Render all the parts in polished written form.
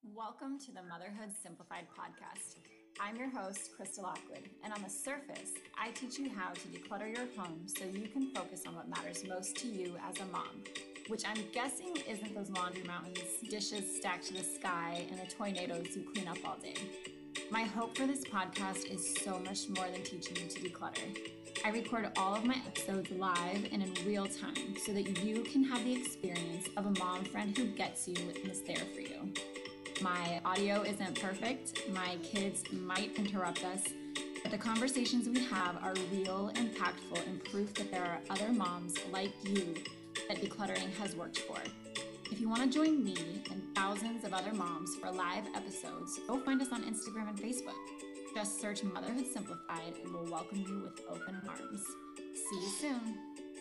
Welcome to the Motherhood Simplified podcast. I'm your host, Crystal Lockwood, and on the surface, I teach you how to declutter your home so you can focus on what matters most to you as a mom, which I'm guessing isn't those laundry mountains, dishes stacked to the sky, and the tornadoes you clean up all day. My hope for this podcast is so much more than teaching you to declutter. I record all of my episodes live and in real time so that you can have the experience of a mom friend who gets you and is there for you. My audio isn't perfect, my kids might interrupt us, but the conversations we have are real, impactful, and proof that there are other moms like you that decluttering has worked for. If you want to join me and thousands of other moms for live episodes, go find us on Instagram and Facebook. Just search Motherhood Simplified and we'll welcome you with open arms. See you soon.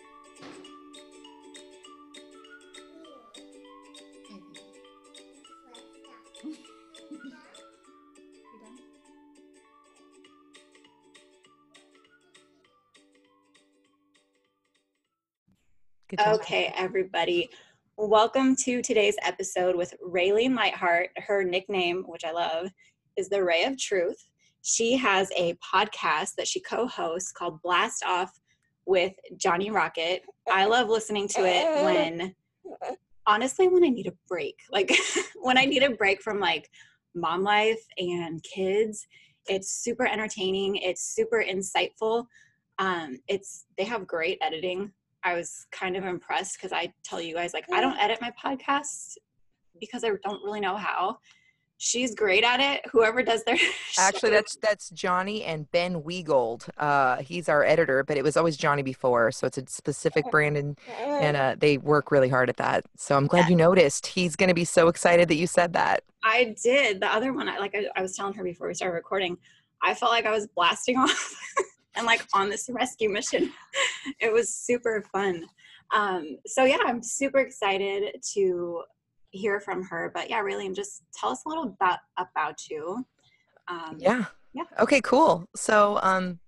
Okay, everybody. Welcome to today's episode with Raylene Lightheart. Her nickname, which I love, is the Ray of Truth. She has a podcast that she co-hosts called Blast Off with Johnny Rocket. I love listening to it when I need a break. Like when I need a break from like mom life and kids. It's super entertaining. It's super insightful. They have great editing. I was kind of impressed because I tell you guys, like, I don't edit my podcast because I don't really know how. She's great at it. Whoever does their Actually, that's Johnny and Ben Wegold. He's our editor, but it was always Johnny before, so it's a specific brand, and they work really hard at that. So I'm glad you noticed. He's going to be so excited that you said that. I did. The other one, I was telling her before we started recording, I felt like I was blasting off and like on this rescue mission. It was super fun. So yeah, I'm super excited to hear from her. But yeah, Raylene, just tell us a little about you. Yeah. Okay, cool. So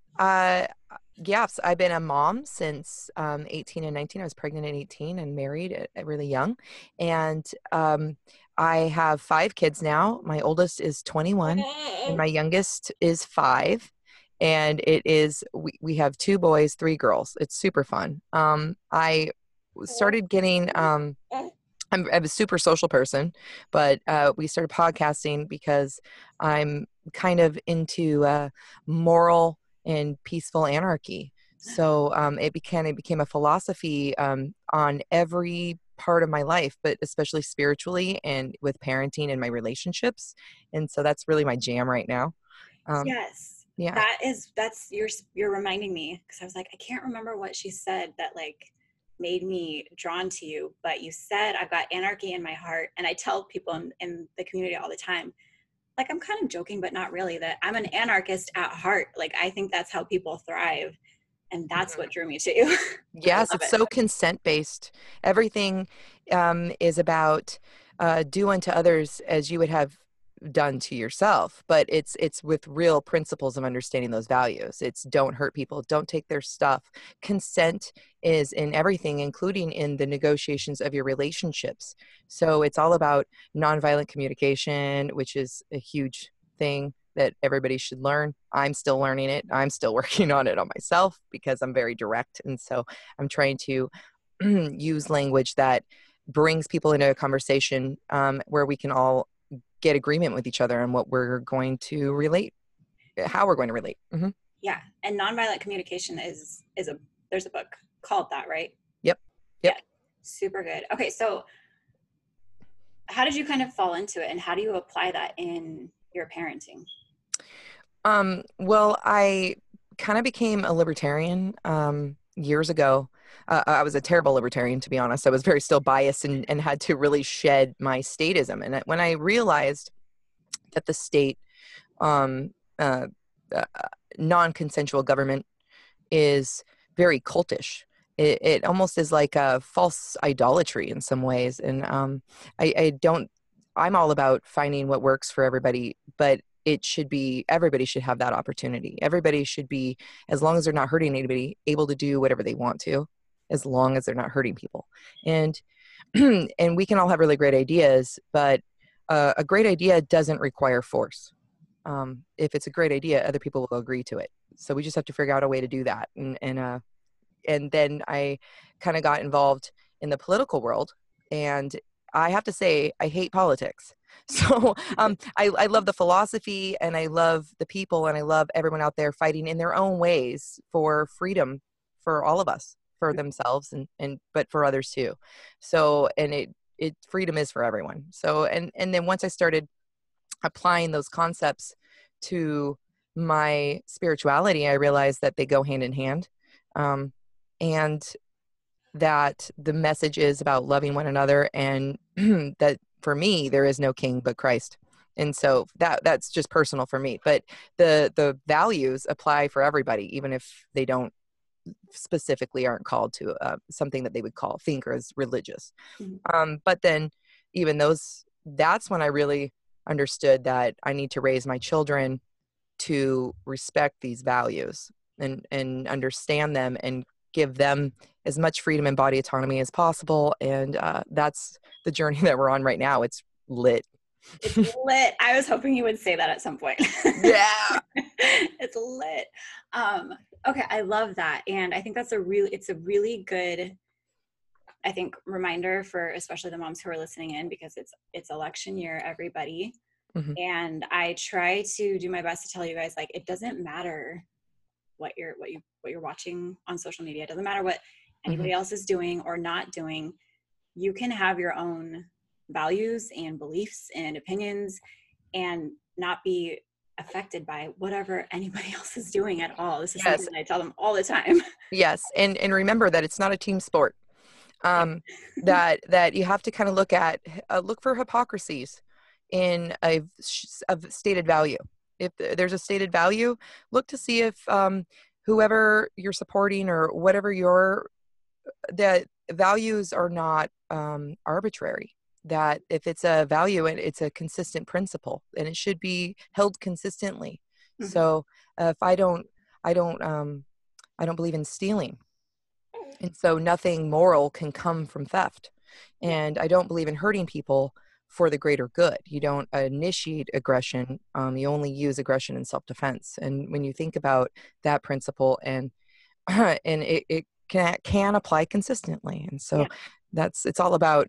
I've been a mom since 18 and 19. I was pregnant at 18 and married at really young. And I have 5 kids now. My oldest is 21 and my youngest is 5. And it is, we have 2 boys, 3 girls. It's super fun. I started getting, I'm a super social person, but we started podcasting because I'm kind of into moral and peaceful anarchy. So it became a philosophy on every part of my life, but especially spiritually and with parenting and my relationships. And so that's really my jam right now. Yes. Yeah. You're reminding me, because I was like, I can't remember what she said that like made me drawn to you, but you said I've got anarchy in my heart. And I tell people in the community all the time, like I'm kind of joking, but not really, that I'm an anarchist at heart. Like I think that's how people thrive. And that's what drew me to you. Yes, it's so consent-based. Everything is about do unto others as you would have done to yourself, but it's with real principles of understanding those values. It's don't hurt people, don't take their stuff. Consent is in everything, including in the negotiations of your relationships. So it's all about nonviolent communication, which is a huge thing that everybody should learn. I'm still learning it. I'm still working on it on myself because I'm very direct. And so I'm trying to use language that brings people into a conversation where we can all get agreement with each other on what we're going to relate, how we're going to relate. Mm-hmm. Yeah. And nonviolent communication there's a book called that, right? Yep. Yeah. Super good. Okay. So how did you kind of fall into it and how do you apply that in your parenting? Well, I kind of became a libertarian years ago. I was a terrible libertarian, to be honest. I was very still biased and had to really shed my statism. And when I realized that the state, non-consensual government is very cultish, it almost is like a false idolatry in some ways. And I'm all about finding what works for everybody, but everybody should have that opportunity. Everybody should be, as long as they're not hurting anybody, able to do whatever they want to, as long as they're not hurting people. And and we can all have really great ideas, but a great idea doesn't require force. If it's a great idea, other people will agree to it. So we just have to figure out a way to do that. And then I kind of got involved in the political world, and I have to say, I hate politics. So I love the philosophy, and I love the people, and I love everyone out there fighting in their own ways for freedom for all of us, for themselves but for others too. So, and it freedom is for everyone. So, and then once I started applying those concepts to my spirituality, I realized that they go hand in hand. And that the message is about loving one another, and that for me, there is no king but Christ. And so that's just personal for me, but the values apply for everybody, even if they don't specifically aren't called to something that they would think as religious. But then even that's when I really understood that I need to raise my children to respect these values and understand them and give them as much freedom and body autonomy as possible. And that's the journey that we're on right now. It's lit. It's lit. I was hoping you would say that at some point. Yeah. It's lit. Okay. I love that. And I think it's a really good, I think, reminder for especially the moms who are listening in, because it's election year, everybody. Mm-hmm. And I try to do my best to tell you guys, like, it doesn't matter what you're watching on social media. It doesn't matter what anybody else is doing or not doing. You can have your own values and beliefs and opinions and not be affected by whatever anybody else is doing at all. This is something that I tell them all the time. Yes. And remember that it's not a team sport. That you have to kind of look for hypocrisies in a stated value. If there's a stated value, look to see if whoever you're supporting or whatever that values are not arbitrary. That if it's a value, and it's a consistent principle, and it should be held consistently. Mm-hmm. So if I don't believe in stealing, and so nothing moral can come from theft. And I don't believe in hurting people for the greater good. You don't initiate aggression. You only use aggression in self-defense. And when you think about that principle, and it can apply consistently. And so it's all about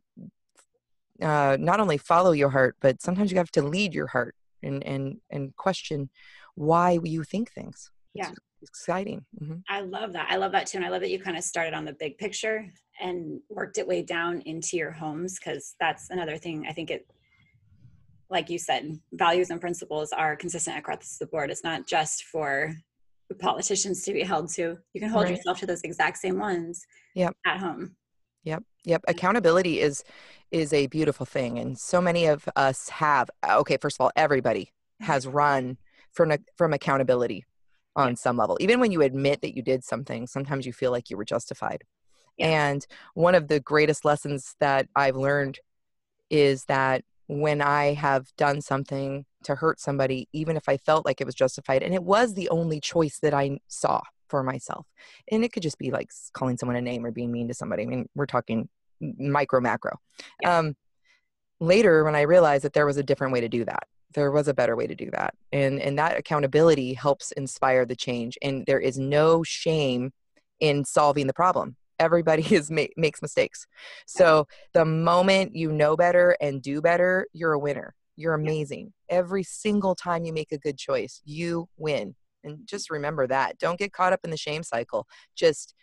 not only follow your heart, but sometimes you have to lead your heart and question why you think things. Yeah. It's exciting. Mm-hmm. I love that. I love that too. And I love that you kind of started on the big picture and worked it way down into your homes, because that's another thing. I think like you said, values and principles are consistent across the board. It's not just for politicians to be held to. You can hold yourself to those exact same ones at home. Yep. Accountability is a beautiful thing. And so many of us have, first of all, everybody has run from accountability on some level. Even when you admit that you did something, sometimes you feel like you were justified. Yeah. And one of the greatest lessons that I've learned is that when I have done something to hurt somebody, even if I felt like it was justified, and it was the only choice that I saw for myself, and it could just be like calling someone a name or being mean to somebody. I mean, we're talking micro, macro. Yeah. Later, when I realized that there was a different way to do that, there was a better way to do that. And that accountability helps inspire the change. And there is no shame in solving the problem. Everybody makes mistakes. So the moment you know better and do better, you're a winner. You're amazing. Every single time you make a good choice, you win. And just remember that. Don't get caught up in the shame cycle. Just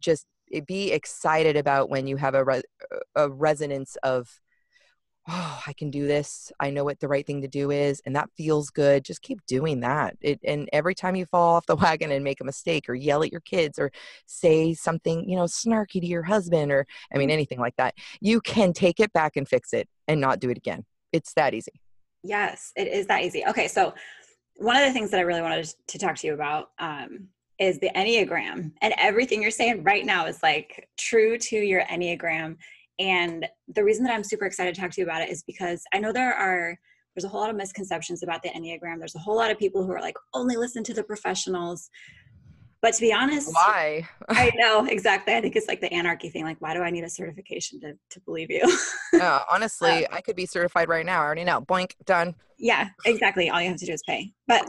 be excited about when you have a resonance of, oh, I can do this. I know what the right thing to do is, and that feels good. Just keep doing that. And every time you fall off the wagon and make a mistake or yell at your kids or say something, snarky to your husband or, anything like that, you can take it back and fix it and not do it again. It's that easy. Yes, it is that easy. Okay. So one of the things that I really wanted to talk to you about is the Enneagram, and everything you're saying right now is like true to your Enneagram. And the reason that I'm super excited to talk to you about it is because I know there's a whole lot of misconceptions about the Enneagram. There's a whole lot of people who are like, only listen to the professionals. But to be honest, Why? I know exactly. I think it's like the anarchy thing. Like, why do I need a certification to believe you? Honestly, I could be certified right now. I already know. Boink, done. Yeah, exactly. All you have to do is pay. But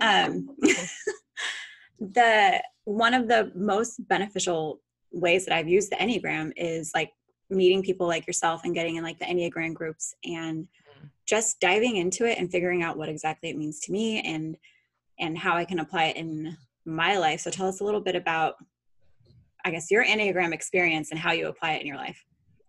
the one of the most beneficial ways that I've used the Enneagram is like meeting people like yourself and getting in like the Enneagram groups and just diving into it and figuring out what exactly it means to me and how I can apply it in my life. So tell us a little bit about, I guess, your Enneagram experience and how you apply it in your life.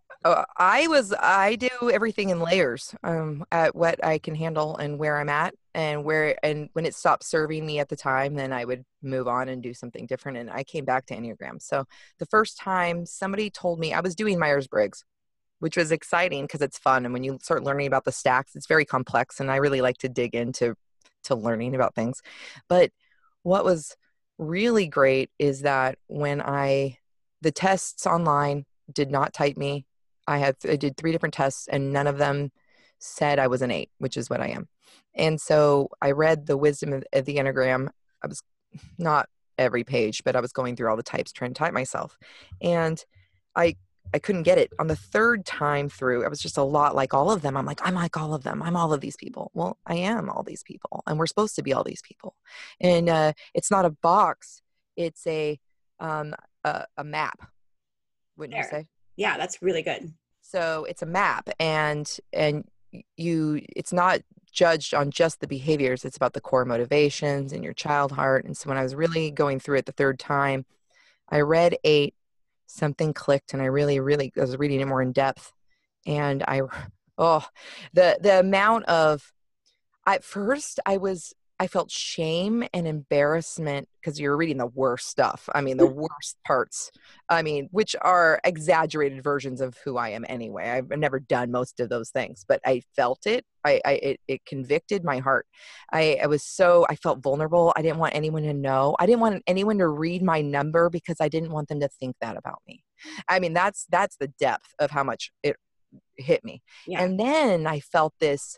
I do everything in layers, at what I can handle and where I'm at and when it stopped serving me at the time, then I would move on and do something different. And I came back to Enneagram. So the first time somebody told me, I was doing Myers-Briggs, which was exciting because it's fun. And when you start learning about the stacks, it's very complex. And I really like to dig into learning about things. But what was really great is that when the tests online did not type me. I did 3 different tests and none of them said I was an 8, which is what I am. And so I read the wisdom of the Enneagram. I was not every page, but I was going through all the types, trying to type myself. And I couldn't get it. On the 3rd time through, I was just a lot like all of them. I'm like all of them. I'm all of these people. Well, I am all these people, and we're supposed to be all these people. And it's not a box. It's a map, wouldn't you say? Yeah, that's really good. So it's a map, and it's not judged on just the behaviors. It's about the core motivations and your child heart. And so when I was really going through it the 3rd time, I read 8, something clicked, and I really I was reading it more in depth. And the amount of, at first I felt shame and embarrassment because you're reading the worst stuff. I mean, the worst parts. I mean, which are exaggerated versions of who I am anyway. I've never done most of those things, but I felt it. It convicted my heart. I felt vulnerable. I didn't want anyone to know. I didn't want anyone to read my number because I didn't want them to think that about me. I mean, that's the depth of how much it hit me. Yeah. And then I felt this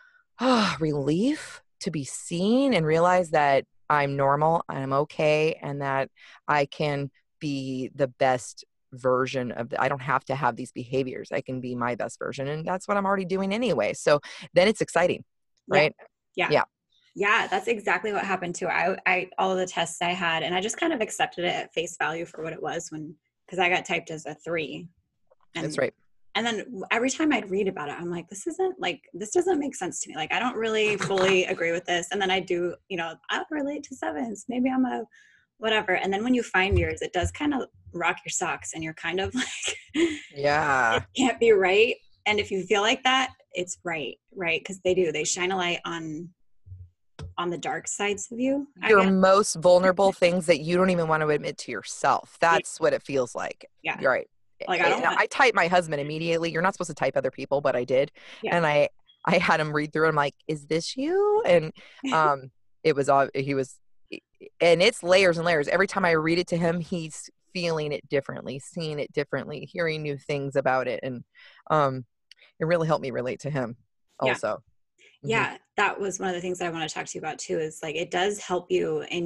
relief to be seen and realize that I'm normal, I'm okay, and that I can be the best version I don't have to have these behaviors. I can be my best version. And that's what I'm already doing anyway. So then it's exciting, right? Yeah. Yeah, that's exactly what happened too. I all of the tests I had, and I just kind of accepted it at face value for what it was because I got typed as a 3. That's right. And then every time I'd read about it, I'm like, this doesn't make sense to me. Like, I don't really fully agree with this. And then I do, I relate to 7s. Maybe I'm a whatever. And then when you find yours, it does kind of rock your socks and you're kind of like, yeah, it can't be right. And if you feel like that, it's right? Because they shine a light on the dark sides of you. Your most vulnerable things that you don't even want to admit to yourself. That's what it feels like. Yeah. You're right. Like, I typed my husband immediately. You're not supposed to type other people, but I did. Yeah. And I had him read through it. I'm like, is this you? And it was all, and it's layers and layers. Every time I read it to him, he's feeling it differently, seeing it differently, hearing new things about it. And it really helped me relate to him also. Yeah. That was one of the things that I want to talk to you about too, is like, it does help you in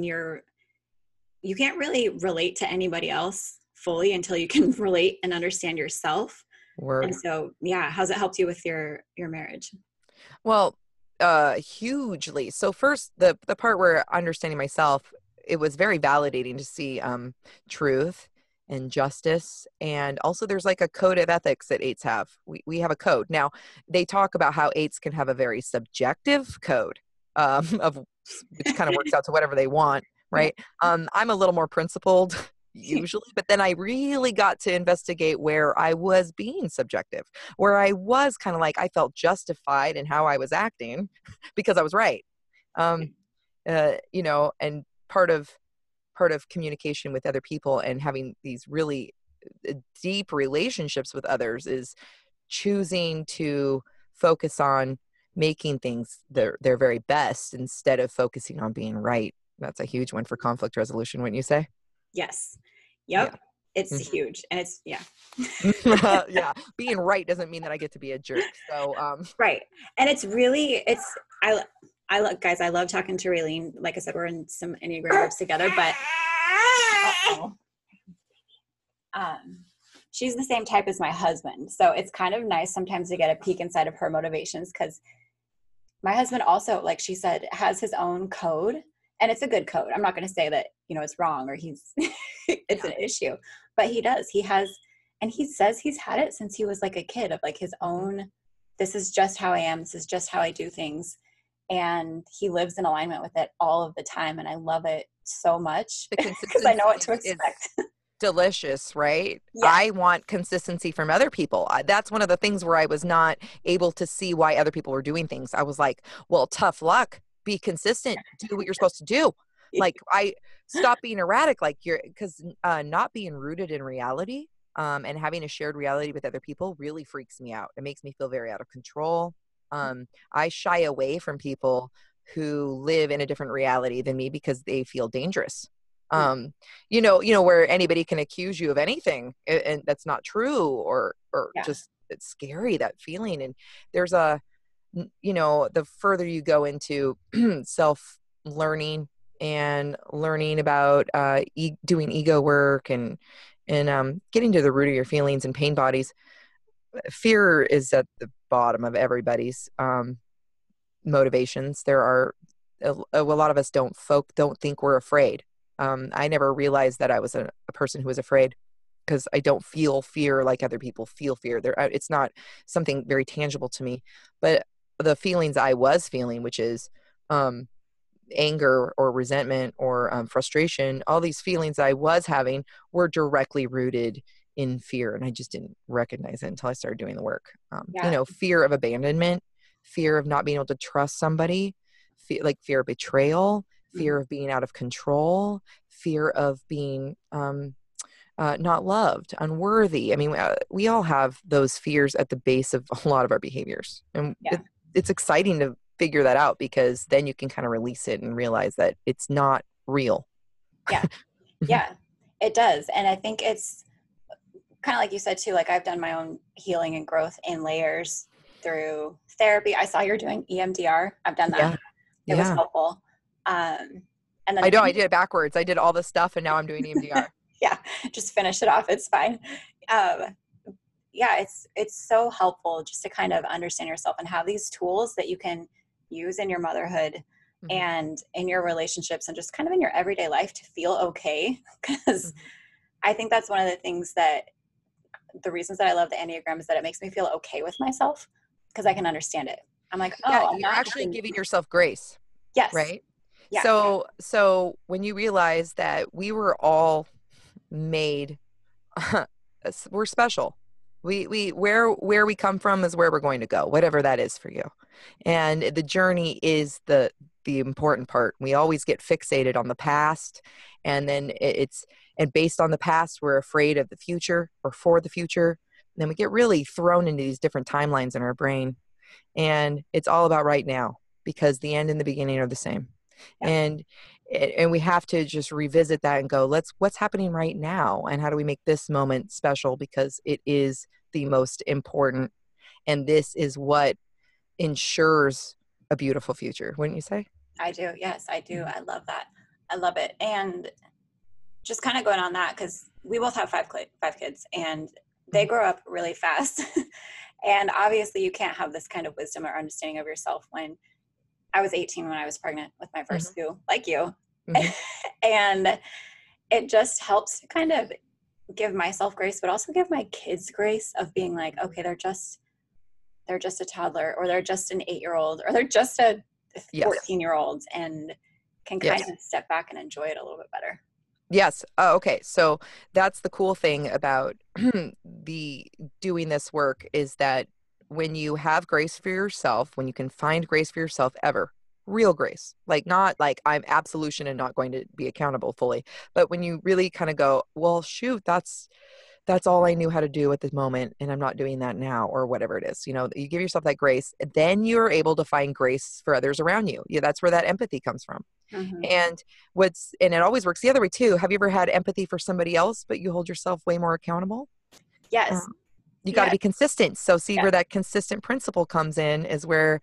you can't really relate to anybody else fully until you can relate and understand yourself. Word. And so, how's it helped you with your marriage? Well, hugely. So first, the part where understanding myself, it was very validating to see truth and justice. And also there's like a code of ethics that 8s have. We have a code. Now, they talk about how 8s can have a very subjective code of which kind of works out to whatever they want, right? I'm a little more principled usually, but then I really got to investigate where I was being subjective, where I was kind of like, I felt justified in how I was acting because I was right. And part of communication with other people and having these really deep relationships with others is choosing to focus on making things their very best instead of focusing on being right. That's a huge one for conflict resolution, wouldn't you say? Yes. Yep. Yeah. It's huge. And it's, yeah. Being right doesn't mean that I get to be a jerk. So, right. And it's really, I love, guys, I love talking to Raylene. Like I said, we're in some Enneagram groups together, but Uh-oh. She's the same type as my husband. So it's kind of nice sometimes to get a peek inside of her motivations, because my husband also, like she said, has his own code, and it's a good code. I'm not going to say that, it's wrong or he's, it's an issue, but he does. He has, and he says he's had it since he was like a kid, of like his own, this is just how I am. This is just how I do things. And he lives in alignment with it all of the time. And I love it so much because I know what to expect. Delicious, right? Yeah. I want consistency from other people. That's one of the things where I was not able to see why other people were doing things. I was like, well, tough luck, be consistent, do what you're supposed to do. Like, I stop being erratic, like because not being rooted in reality and having a shared reality with other people really freaks me out. It makes me feel very out of control. I shy away from people who live in a different reality than me because they feel dangerous. Where anybody can accuse you of anything and that's not true, or just, it's scary, that feeling. And there's the further you go into self learning and learning about doing ego work and getting to the root of your feelings and pain bodies, fear is at the bottom of everybody's motivations. There are a lot of us don't think we're afraid. I never realized that I was a person who was afraid, because I don't feel fear like other people feel fear. It's not something very tangible to me, but the feelings I was feeling, which is anger or resentment or frustration, all these feelings I was having were directly rooted in fear. And I just didn't recognize it until I started doing the work. Fear of abandonment, fear of not being able to trust somebody, fear of betrayal, fear of being out of control, fear of being not loved, unworthy. I mean, we all have those fears at the base of a lot of our behaviors. And it's exciting to figure that out, because then you can kind of release it and realize that it's not real. Yeah. Yeah, it does. And I think it's kind of like you said too, like I've done my own healing and growth in layers through therapy. I saw you're doing EMDR. I've done that. It was helpful. And then I did it backwards. I did all this stuff and now I'm doing EMDR. Yeah, just finish it off. It's fine. It's so helpful just to kind of understand yourself and have these tools that you can use in your motherhood and in your relationships and just kind of in your everyday life to feel okay. Because I think that's one of the things the reasons that I love the Enneagram is that it makes me feel okay with myself, because I can understand it. I'm like, you're actually giving yourself grace. Yes. Right. Yeah. So when you realize that we were all made, we're special. Where we come from is where we're going to go, whatever that is for you. And the journey is the important part. We always get fixated on the past, and then and based on the past, we're afraid of the future or for the future. And then we get really thrown into these different timelines in our brain. And it's all about right now, because the end and the beginning are the same. Yeah. And we have to just revisit that and go, what's happening right now? And how do we make this moment special? Because it is the most important. And this is what ensures a beautiful future. Wouldn't you say? I do. Yes, I do. I love that. I love it. And just kind of going on that, because we both have five kids and they grow up really fast. And obviously you can't have this kind of wisdom or understanding of yourself when I was 18 when I was pregnant with my first two, like you. And it just helps to kind of give myself grace, but also give my kids grace of being like, okay, they're just a toddler, or they're just an 8-year-old, or they're just a 14-year-old, and can kind of step back and enjoy it a little bit better. Yes. Okay. So that's the cool thing about doing this work, is that when you have grace for yourself, when you can find grace for yourself, real grace, like not like I'm absolution and not going to be accountable fully, but when you really kind of go, well, shoot, that's all I knew how to do at this moment, and I'm not doing that now, or whatever it is, you give yourself that grace, then you're able to find grace for others around you. Yeah, that's where that empathy comes from. And it always works the other way too. Have you ever had empathy for somebody else, but you hold yourself way more accountable? Yes. You got to be consistent. So see where that consistent principle comes in is where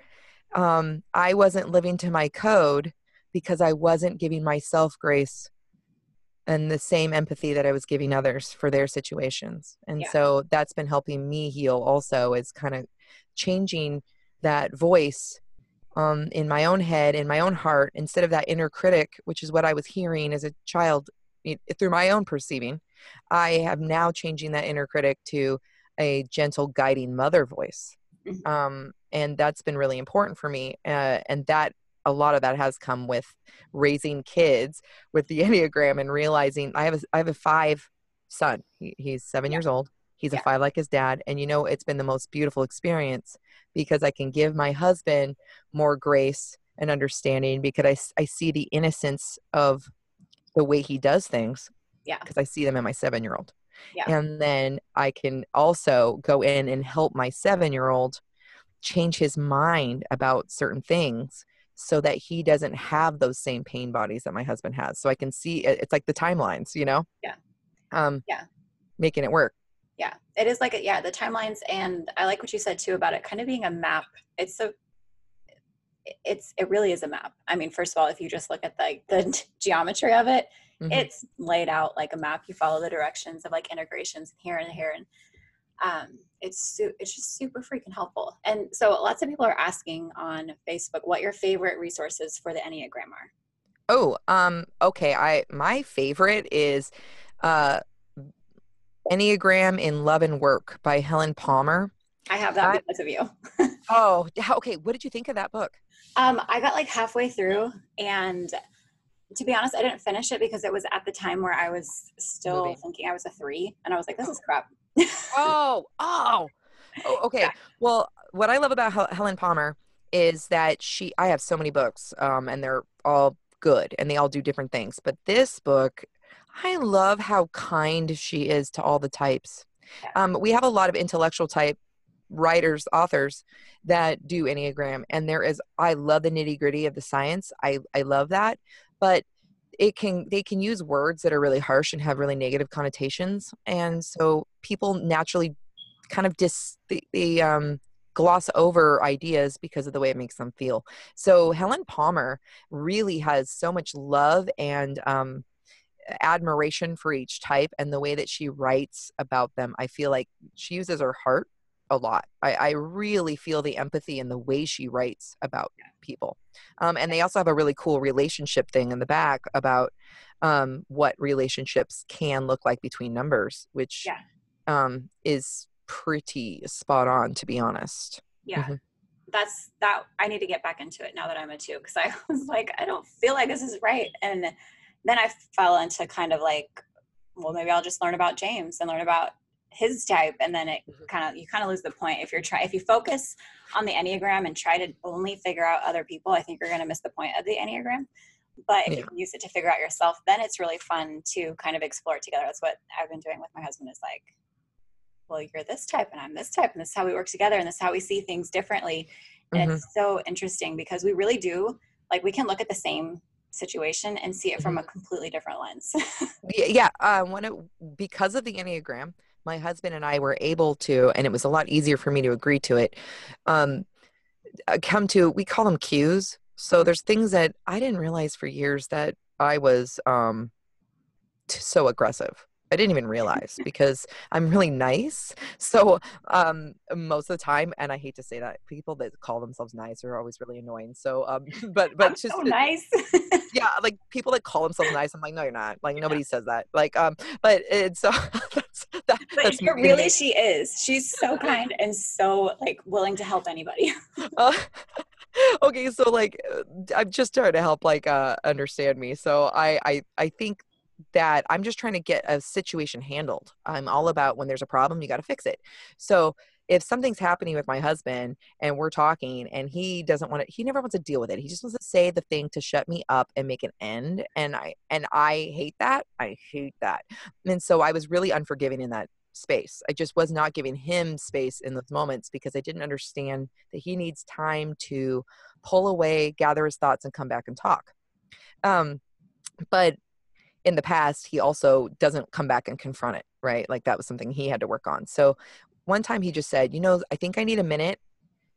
I wasn't living to my code because I wasn't giving myself grace and the same empathy that I was giving others for their situations. And Yeah. so that's been helping me heal also, is kind of changing that voice in my own head, in my own heart, instead of that inner critic, which is what I was hearing as a child through my own perceiving. I am now changing that inner critic to a gentle guiding mother voice. And that's been really important for me. And that a lot of that has come with raising kids with the Enneagram and realizing I have a 5 son. He's 7 years old. He's a 5 like his dad. And it's been the most beautiful experience because I can give my husband more grace and understanding because I see the innocence of the way he does things. Yeah. Because I see them in my 7-year-old. Yeah. And then I can also go in and help my 7-year-old change his mind about certain things so that he doesn't have those same pain bodies that my husband has. So I can see it's like the timelines, Yeah. Making it work. Yeah, it is like, the timelines. And I like what you said too about it kind of being a map. It really is a map. I mean, first of all, if you just look at the geometry of it, it's laid out like a map. You follow the directions of like integrations here and here. And it's just super freaking helpful. And so lots of people are asking on Facebook what your favorite resources for the Enneagram are. Oh, okay. My favorite is Enneagram in Love and Work by Helen Palmer. I have that because of you. Oh, okay. What did you think of that book? I got like halfway through, and to be honest, I didn't finish it because it was at the time where I was still thinking I was a 3, and I was like, this is crap. Oh, okay. Yeah. Well, what I love about Helen Palmer is that I have so many books, and they're all good and they all do different things. But this book, I love how kind she is to all the types. Yeah. We have a lot of intellectual type writers, authors that do Enneagram, and I love the nitty gritty of the science. I love that, but they can use words that are really harsh and have really negative connotations. And so people naturally kind of gloss over ideas because of the way it makes them feel. So Helen Palmer really has so much love and admiration for each type, and the way that she writes about them, I feel like she uses her heart a lot. I really feel the empathy in the way she writes about people. And they also have a really cool relationship thing in the back about what relationships can look like between numbers, which is pretty spot on, to be honest. Yeah. That's that. I need to get back into it now that I'm a 2, because I was like, I don't feel like this is right. And then I fell into kind of like, well, maybe I'll just learn about James and learn about his type. And then you kind of lose the point. If you focus on the Enneagram and try to only figure out other people, I think you're going to miss the point of the Enneagram. But if you can use it to figure out yourself, then it's really fun to kind of explore it together. That's what I've been doing with my husband, is like, well, you're this type and I'm this type, and this is how we work together, and this is how we see things differently. And it's so interesting because we really do, like, we can look at the same situation and see it from a completely different lens. Because of the Enneagram, my husband and I were able to, and it was a lot easier for me to agree to it, we call them cues. So there's things that I didn't realize for years that I was so aggressive. I didn't even realize because I'm really nice. So most of the time, and I hate to say that, people that call themselves nice are always really annoying. So, but I'm just so nice. Yeah, like people that call themselves nice, I'm like, no, you're not. Like nobody says that. Like, but it's so that's really, she is. She's so kind and so like willing to help anybody. Okay, so like I'm just trying to help understand me. So I think that I'm just trying to get a situation handled. I'm all about, when there's a problem, you got to fix it. So if something's happening with my husband and we're talking and he never wants to deal with it. He just wants to say the thing to shut me up and make an end. And I hate that. I hate that. And so I was really unforgiving in that space. I just was not giving him space in those moments because I didn't understand that he needs time to pull away, gather his thoughts, and come back and talk. But in the past, he also doesn't come back and confront it, right? Like that was something he had to work on. So one time he just said, I think I need a minute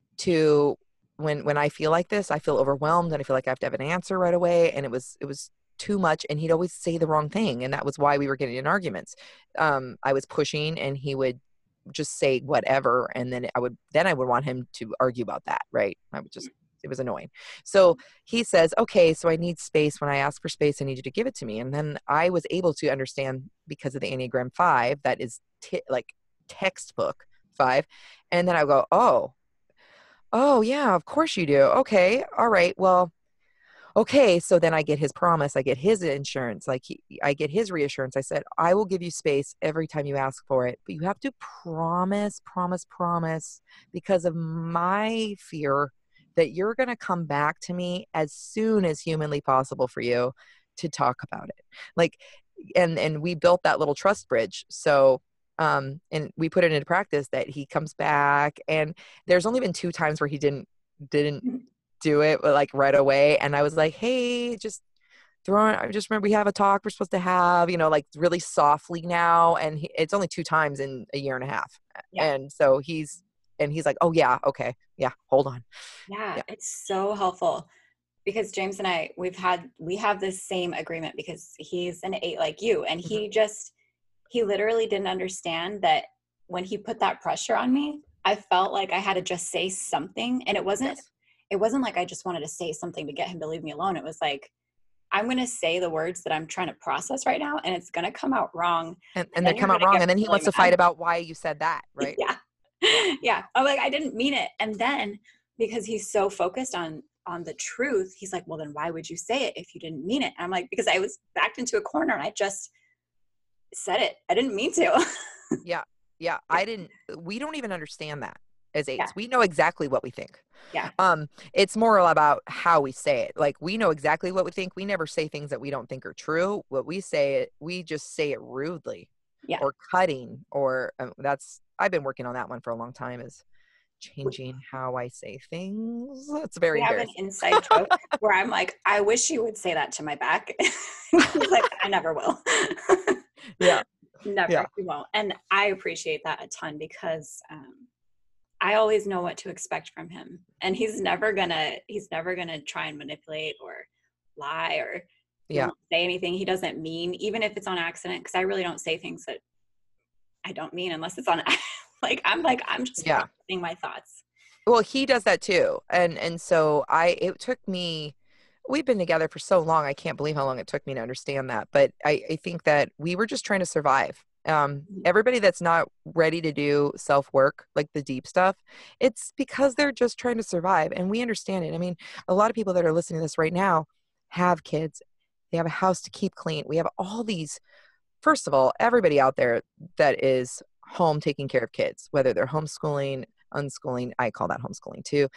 to, when I feel like this, I feel overwhelmed and I feel like I have to have an answer right away. And it was too much, and he'd always say the wrong thing. And that was why we were getting in arguments. I was pushing and he would just say whatever. And then I would want him to argue about that. Right. It was annoying. So he says, okay, so I need space. When I ask for space, I need you to give it to me. And then I was able to understand, because of the Enneagram 5, that is like textbook 5. And then I go, oh yeah, of course you do. Okay. All right. Well, okay. So then I get his promise. I get his insurance. I get his reassurance. I said, I will give you space every time you ask for it, but you have to promise, because of my fear that you're going to come back to me as soon as humanly possible for you to talk about it. Like, and we built that little trust bridge. So, and we put it into practice that he comes back, and there's only been 2 times where he didn't do it like right away. And I was like, hey, I just remember we have a talk we're supposed to have, like really softly now. And it's only 2 times in a year and a half. Yeah. And so he's like, oh yeah, okay. Yeah. Hold on. Yeah. It's so helpful, because James and I, we have this same agreement, because he's an 8 like you. And he literally didn't understand that when he put that pressure on me, I felt like I had to just say something. And it wasn't like I just wanted to say something to get him to leave me alone. It was like, I'm going to say the words that I'm trying to process right now, and it's going to come out wrong. And they come out wrong. And then he wants to fight about why you said that. Right. Yeah. Yeah. I'm like, I didn't mean it. And then because he's so focused on the truth, he's like, well, then why would you say it if you didn't mean it? And I'm like, because I was backed into a corner and I just said it. I didn't mean to. Yeah. We don't even understand that as 8s. Yeah. We know exactly what we think. Yeah. It's more about how we say it. Like, we know exactly what we think. We never say things that we don't think are true. What we say, we just say it rudely. Yeah. Or cutting, or I've been working on that one for a long time, is changing how I say things. It's very embarrassing. We have an inside joke where I'm like, I wish you would say that to my back. He's like, I never will. Yeah. Never. Yeah. You won't. And I appreciate that a ton, because I always know what to expect from him. And he's never gonna try and manipulate or lie or say anything he doesn't mean, even if it's on accident. Because I really don't say things that I don't mean unless it's on I'm just processing my thoughts. Well, he does that too. And so it took me, we've been together for so long, I can't believe how long it took me to understand that. But I think that we were just trying to survive. Everybody that's not ready to do self-work, like the deep stuff, it's because they're just trying to survive. And we understand it. I mean, a lot of people that are listening to this right now have kids. They have a house to keep clean. We have all these, first of all, everybody out there that is home taking care of kids, whether they're homeschooling, unschooling, I call that homeschooling too.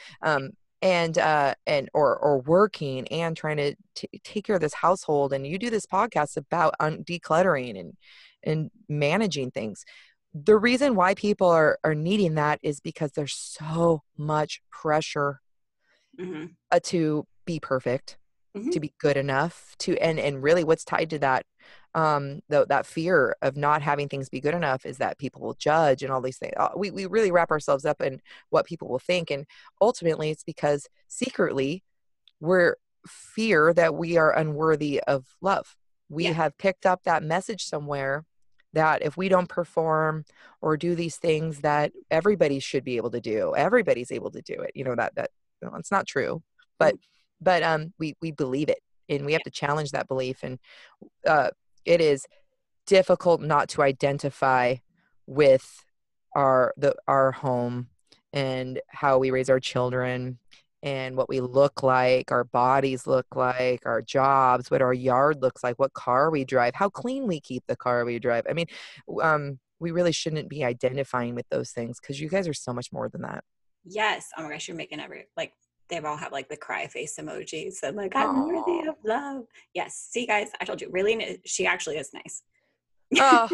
Or working and trying to take care of this household. And you do this podcast about decluttering and managing things. The reason why people are needing that is because there's so much pressure to be perfect, to be good enough, and really what's tied to that, that fear of not having things be good enough is that people will judge and all these things. We really wrap ourselves up in what people will think. And ultimately it's because secretly we're fear that we are unworthy of love. We have picked up that message somewhere that if we don't perform or do these things that everybody should be able to do, everybody's able to do it. That it's not true, but we believe it, and we have to challenge that belief. And it is difficult not to identify with our home and how we raise our children and what we look like, our bodies look like, our jobs, what our yard looks like, what car we drive, how clean we keep the car we drive. I mean, we really shouldn't be identifying with those things, because you guys are so much more than that. Yes. Oh my gosh, you're making they all have like the cry face emojis and like, I'm worthy of love. Yes. See, guys, I told you, really, she actually is nice. Oh.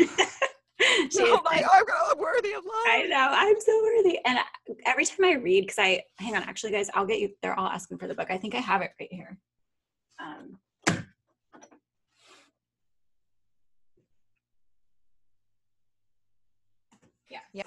I'm worthy of love. I know, I'm so worthy. And every time I read, because hang on, actually, guys, I'll get you. They're all asking for the book. I think I have it right here.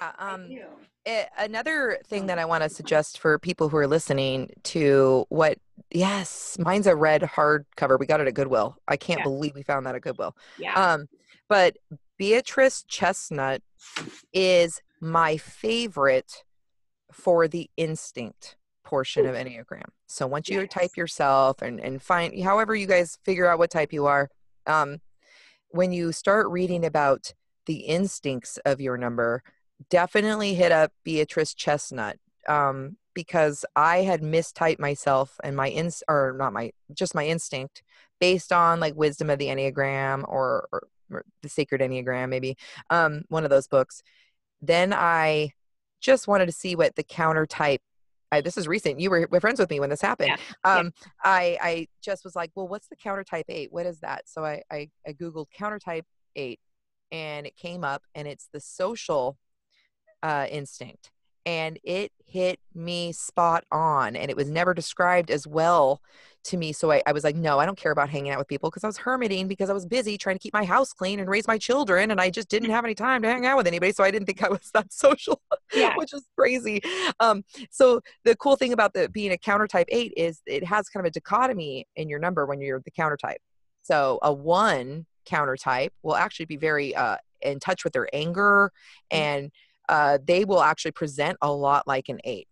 Yeah. Another thing that I want to suggest for people who are listening to what Yes, mine's a red hardcover. We got it at Goodwill. I can't Yeah. believe we found that at Goodwill. Yeah. But Beatrice Chestnut is my favorite for the instinct portion of Enneagram. So once you type yourself and find, however you guys figure out what type you are, when you start reading about the instincts of your number, definitely hit up Beatrice Chestnut. Because I had mistyped myself and my my instinct based on like Wisdom of the Enneagram or the Sacred Enneagram, maybe, one of those books. Then I just wanted to see what the counter type. This is recent. You were friends with me when this happened. I just was like, well, what's the counter type 8? What is that? So I Googled counter type 8 and it came up, and it's the social instinct. And it hit me spot on, and it was never described as well to me. So I was like, no, I don't care about hanging out with people, because I was hermiting because I was busy trying to keep my house clean and raise my children, and I just didn't have any time to hang out with anybody. So I didn't think I was that social, which is crazy. So the cool thing about being a counter type 8 is it has kind of a dichotomy in your number when you're the counter type. So a 1 counter type will actually be very in touch with their anger, and they will actually present a lot like an 8.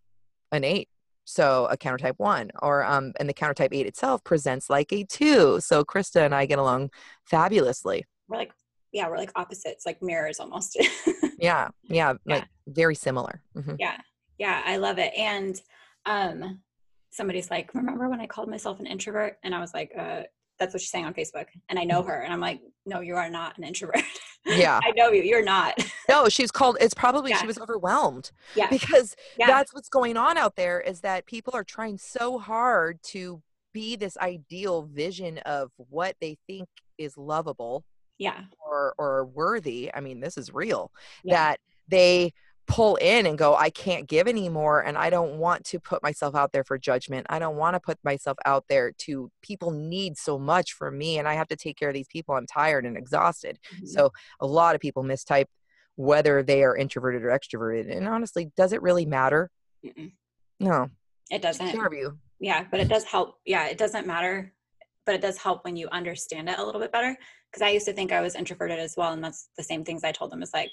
So a counter type 1, or and the counter type 8 itself presents like a 2. So Krista and I get along fabulously. We're like opposites, like mirrors almost. yeah, like very similar. Mm-hmm. Yeah, I love it. And somebody's like, remember when I called myself an introvert? And I was like, that's what she's saying on Facebook. And I know her, and I'm like, no, you are not an introvert. Yeah. I know you. You're not. No, it's probably she was overwhelmed. Yeah. Because that's what's going on out there, is that people are trying so hard to be this ideal vision of what they think is lovable. Yeah. Or worthy. I mean, this is real. That they pull in and go, I can't give anymore, and I don't want to put myself out there for judgment. I don't want to put myself out there to people need so much from me, and I have to take care of these people. I'm tired and exhausted. Mm-hmm. So a lot of people mistype whether they are introverted or extroverted. And honestly, does it really matter? Mm-mm. No, it doesn't. Take care of you. Yeah, but it does help. Yeah, it doesn't matter, but it does help when you understand it a little bit better. Because I used to think I was introverted as well, and that's the same things I told them. Is like,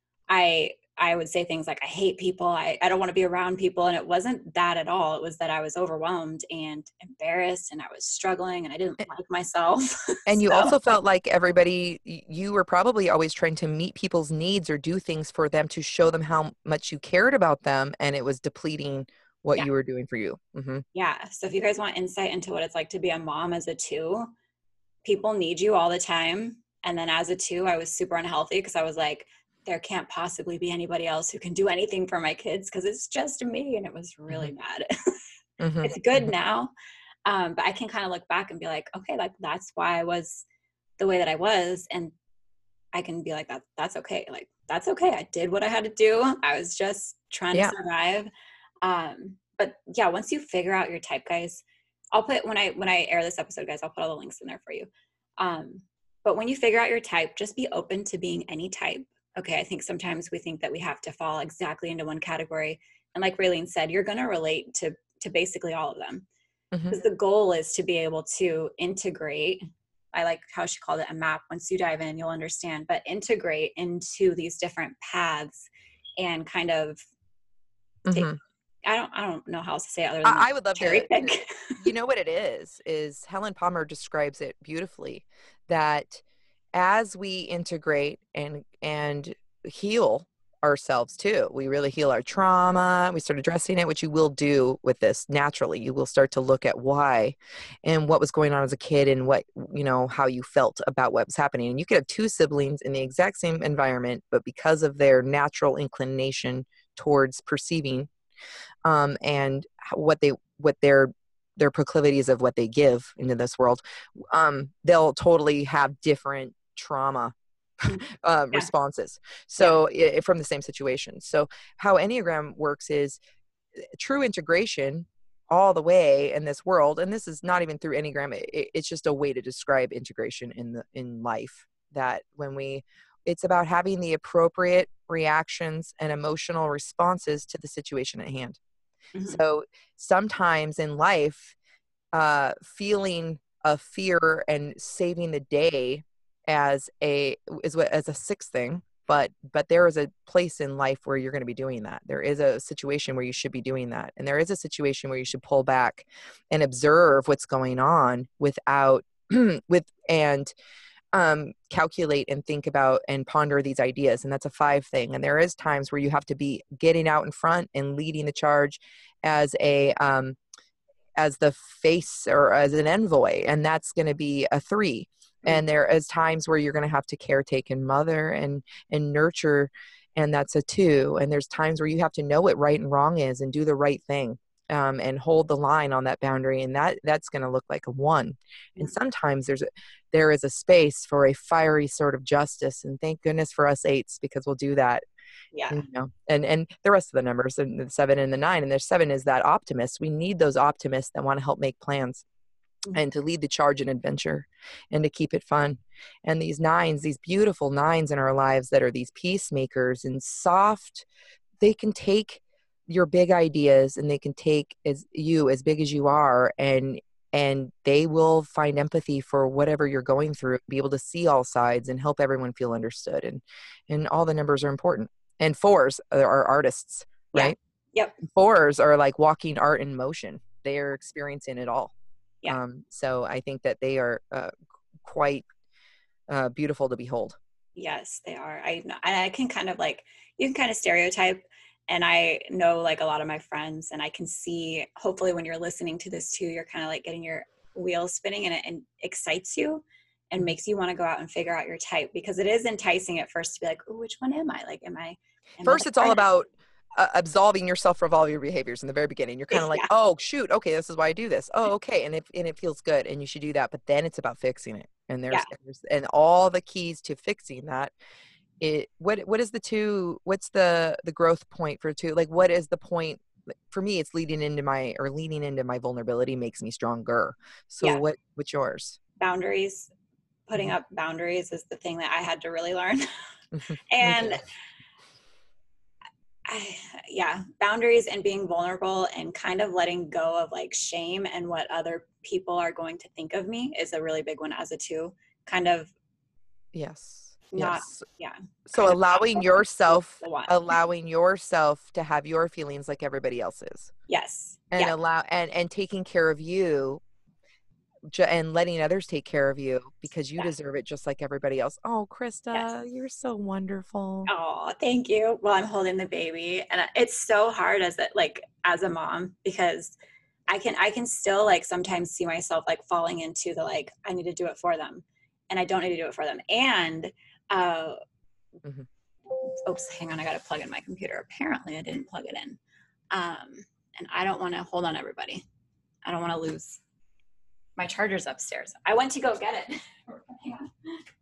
I would say things like, I hate people. I don't want to be around people. And it wasn't that at all. It was that I was overwhelmed and embarrassed, and I was struggling, and I didn't like myself. And you also felt like you were probably always trying to meet people's needs or do things for them to show them how much you cared about them. And it was depleting what you were doing for you. Mm-hmm. Yeah. So if you guys want insight into what it's like to be a mom as a 2, people need you all the time. And then as a 2, I was super unhealthy because I was like, there can't possibly be anybody else who can do anything for my kids because it's just me. And it was really bad. Mm-hmm. It's good now. But I can kind of look back and be like, okay, like that's why I was the way that I was. And I can be like, that's okay. Like, that's okay. I did what I had to do. I was just trying to survive. But yeah, once you figure out your type, guys, I'll put, when I air this episode, guys, I'll put all the links in there for you. But when you figure out your type, just be open to being any type. Okay, I think sometimes we think that we have to fall exactly into one category. And like Raylene said, you're going to relate to basically all of them. Because the goal is to be able to integrate. I like how she called it a map. Once you dive in, you'll understand. But integrate into these different paths and kind of take, I don't know how else to say it other than I would love cherry pick. You know what it is Helen Palmer describes it beautifully, that as we integrate and heal ourselves too, we really heal our trauma, we start addressing it, which you will do with this naturally. You will start to look at why and what was going on as a kid, and what, how you felt about what was happening. And you could have 2 siblings in the exact same environment, but because of their natural inclination towards perceiving and what their proclivities of what they give into this world, they'll totally have different trauma responses. So from the same situation. So how Enneagram works is true integration all the way in this world. And this is not even through Enneagram. It's just a way to describe integration in life, that it's about having the appropriate reactions and emotional responses to the situation at hand. So sometimes in life, feeling of fear and saving the day as a sixth thing, but there is a place in life where you're going to be doing that. There is a situation where you should be doing that, and there is a situation where you should pull back and observe what's going on without calculate and think about and ponder these ideas. And that's a 5 thing. And there is times where you have to be getting out in front and leading the charge as as the face or as an envoy, and that's going to be a 3. And there is times where you're going to have to caretake and mother and nurture, and that's a 2. And there's times where you have to know what right and wrong is and do the right thing, and hold the line on that boundary, and that's going to look like a 1. And sometimes there is a space for a fiery sort of justice, and thank goodness for us 8s, because we'll do that. Yeah. You know, and the rest of the numbers, and the 7 and the 9, and there's 7 is that optimist. We need those optimists that want to help make plans and to lead the charge in adventure and to keep it fun. And these 9s, these beautiful 9s in our lives that are these peacemakers and soft, they can take your big ideas and they can take as big as you are, and they will find empathy for whatever you're going through, be able to see all sides and help everyone feel understood. And all the numbers are important. And 4s are artists, right? Yeah. Yep. 4s are like walking art in motion. They are experiencing it all. Yeah. So I think that they are quite beautiful to behold. Yes, they are. I can kind of like, you can kind of stereotype, and I know like a lot of my friends, and I can see, hopefully when you're listening to this too, you're kind of like getting your wheels spinning, and it excites you and makes you want to go out and figure out your type, because it is enticing at first to be like, oh, which one am I? Like, First, it's all about absolving yourself from all your behaviors in the very beginning. You're kind of like, oh, shoot, okay, this is why I do this. Oh, okay, and it feels good, and you should do that. But then it's about fixing it, and there's and all the keys to fixing that. What is the 2? What's the growth point for 2? Like, what is the point? For me, it's leading into my vulnerability makes me stronger. So what's yours? Boundaries. Putting up boundaries is the thing that I had to really learn. And boundaries and being vulnerable and kind of letting go of like shame and what other people are going to think of me is a really big one as a 2. Kind of. Yes. Not, yes. Yeah. So allowing yourself to have your feelings like everybody else's. Yes. And and taking care of you, and letting others take care of you, because you deserve it just like everybody else. Oh, Krista, you're so wonderful. Oh, thank you. Well, I'm holding the baby, and it's so hard as a mom, because I can still like sometimes see myself like falling into the like, I need to do it for them, and I don't need to do it for them. And oops, hang on, I got to plug in my computer. Apparently I didn't plug it in. And I don't want to, hold on everybody, I don't want to lose my charger's upstairs. I went to go get it. Hang on.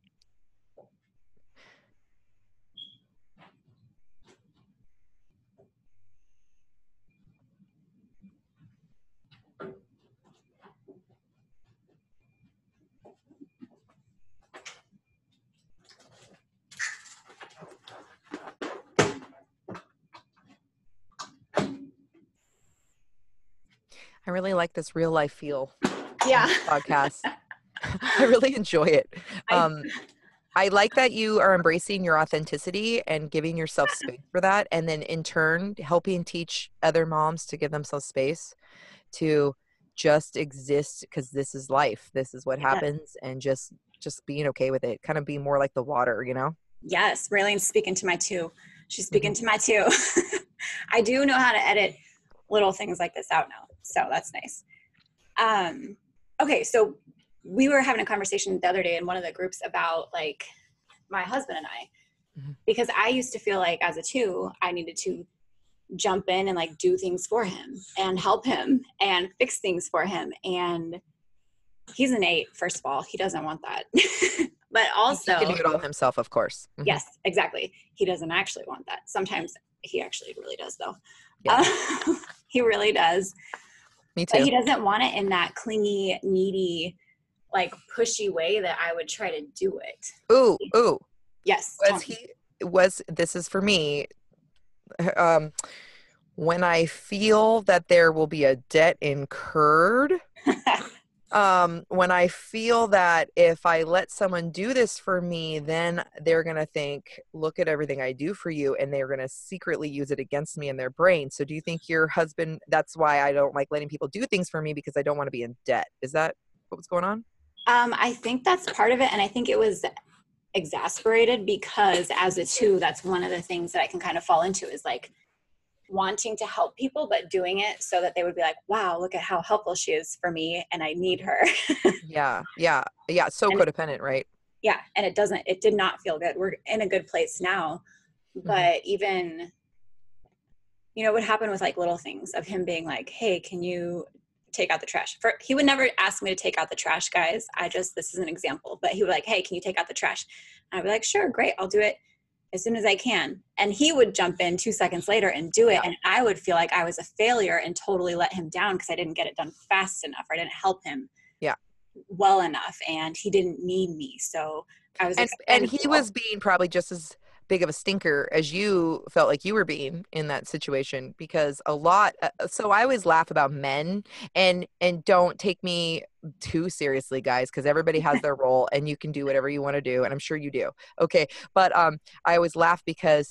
I really like this real life feel. Yeah. Podcast. I really enjoy it. I like that you are embracing your authenticity and giving yourself space for that. And then in turn, helping teach other moms to give themselves space to just exist, because this is life. This is what happens. And just being okay with it, kind of be more like the water, you know? Yes. Raylene's speaking to my 2. She's speaking to my 2. I do know how to edit little things like this out now. So that's nice. Okay. So we were having a conversation the other day in one of the groups about like my husband and I, because I used to feel like as a 2, I needed to jump in and like do things for him and help him and fix things for him. And he's an 8, first of all. He doesn't want that. But also he can do it all himself, of course. Yes, exactly. He doesn't actually want that. Sometimes he actually really does though. Yeah. He really does. Me too. But he doesn't want it in that clingy, needy, like pushy way that I would try to do it. Ooh. Yes. This is for me. when I feel that there will be a debt incurred, when I feel that if I let someone do this for me, then they're going to think, look at everything I do for you, and they're going to secretly use it against me in their brain. So do you think your husband, that's why I don't like letting people do things for me, because I don't want to be in debt? Is that what was going on? I think that's part of it. And I think it was exasperated because as a two, that's one of the things that I can kind of fall into is like wanting to help people, but doing it so that they would be like, wow, look at how helpful she is for me. And I need her. Yeah. So And codependent, right? yeah. And it did not feel good. We're in a good place now, but even, it would happen with like little things of him being like, hey, can you take out the trash? He would never ask me to take out the trash, guys. This is an example, but he would like, hey, can you take out the trash? And I'd be like, sure, great. I'll do it as soon as I can. And he would jump in 2 seconds later and do it. Yeah. And I would feel like I was a failure and totally let him down because I didn't get it done fast enough, or I didn't help him well enough, and he didn't need me. So I was and he was being probably just as big of a stinker as you felt like you were being in that situation, because so I always laugh about men, and don't take me too seriously, guys, because everybody has their role and you can do whatever you want to do, and I'm sure you do. Okay. But I always laugh because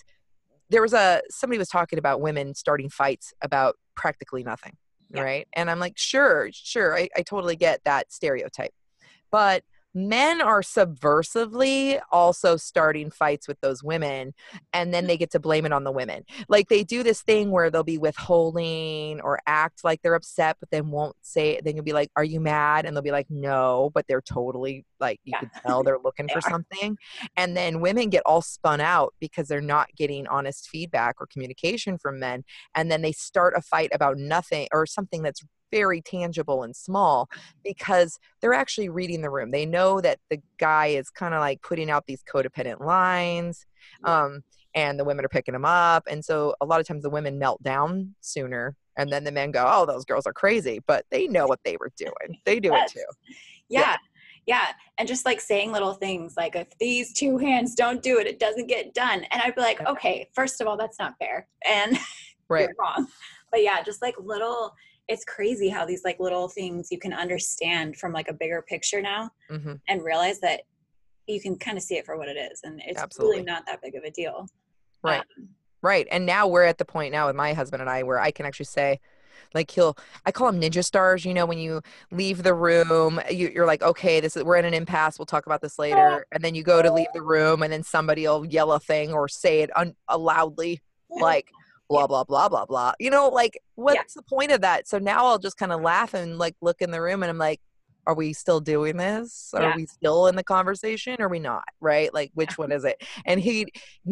somebody was talking about women starting fights about practically nothing. Yeah. Right. And I'm like, sure. I totally get that stereotype, but men are subversively also starting fights with those women, and then they get to blame it on the women. Like they do this thing where they'll be withholding or act like they're upset, but then won't say it. Then you'll be like, are you mad? And they'll be like, no, but they're totally like, you can tell they're looking for something. And then women get all spun out because they're not getting honest feedback or communication from men. And then they start a fight about nothing or something that's very tangible and small, because they're actually reading the room. They know that the guy is kind of like putting out these codependent lines, and the women are picking them up. And so a lot of times the women melt down sooner, and then the men go, oh, those girls are crazy, but they know what they were doing. They do it too. Yeah. And just like saying little things like, if these two hands don't do it, it doesn't get done. And I'd be like, okay, first of all, that's not fair. And you're wrong. But yeah, just like it's crazy how these like little things you can understand from like a bigger picture now, and realize that you can kind of see it for what it is. And it's really not that big of a deal. Right. Right. And now we're at the point now with my husband and I where I can actually say, like I call them ninja stars, when you leave the room, you're like, okay, we're at an impasse. We'll talk about this later. And then you go to leave the room, and then somebody will yell a thing or say it loudly, like, blah, blah, blah, blah, blah. Like, what's the point of that? So now I'll just kind of laugh and like look in the room, and I'm like, are we still doing this? Are we still in the conversation? Or are we not? Right? Like, which one is it? And he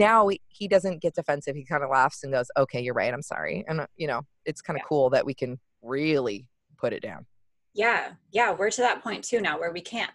doesn't get defensive. He kind of laughs and goes, okay, you're right. I'm sorry. And it's kind of cool that we can really put it down. Yeah. We're to that point too now where we can,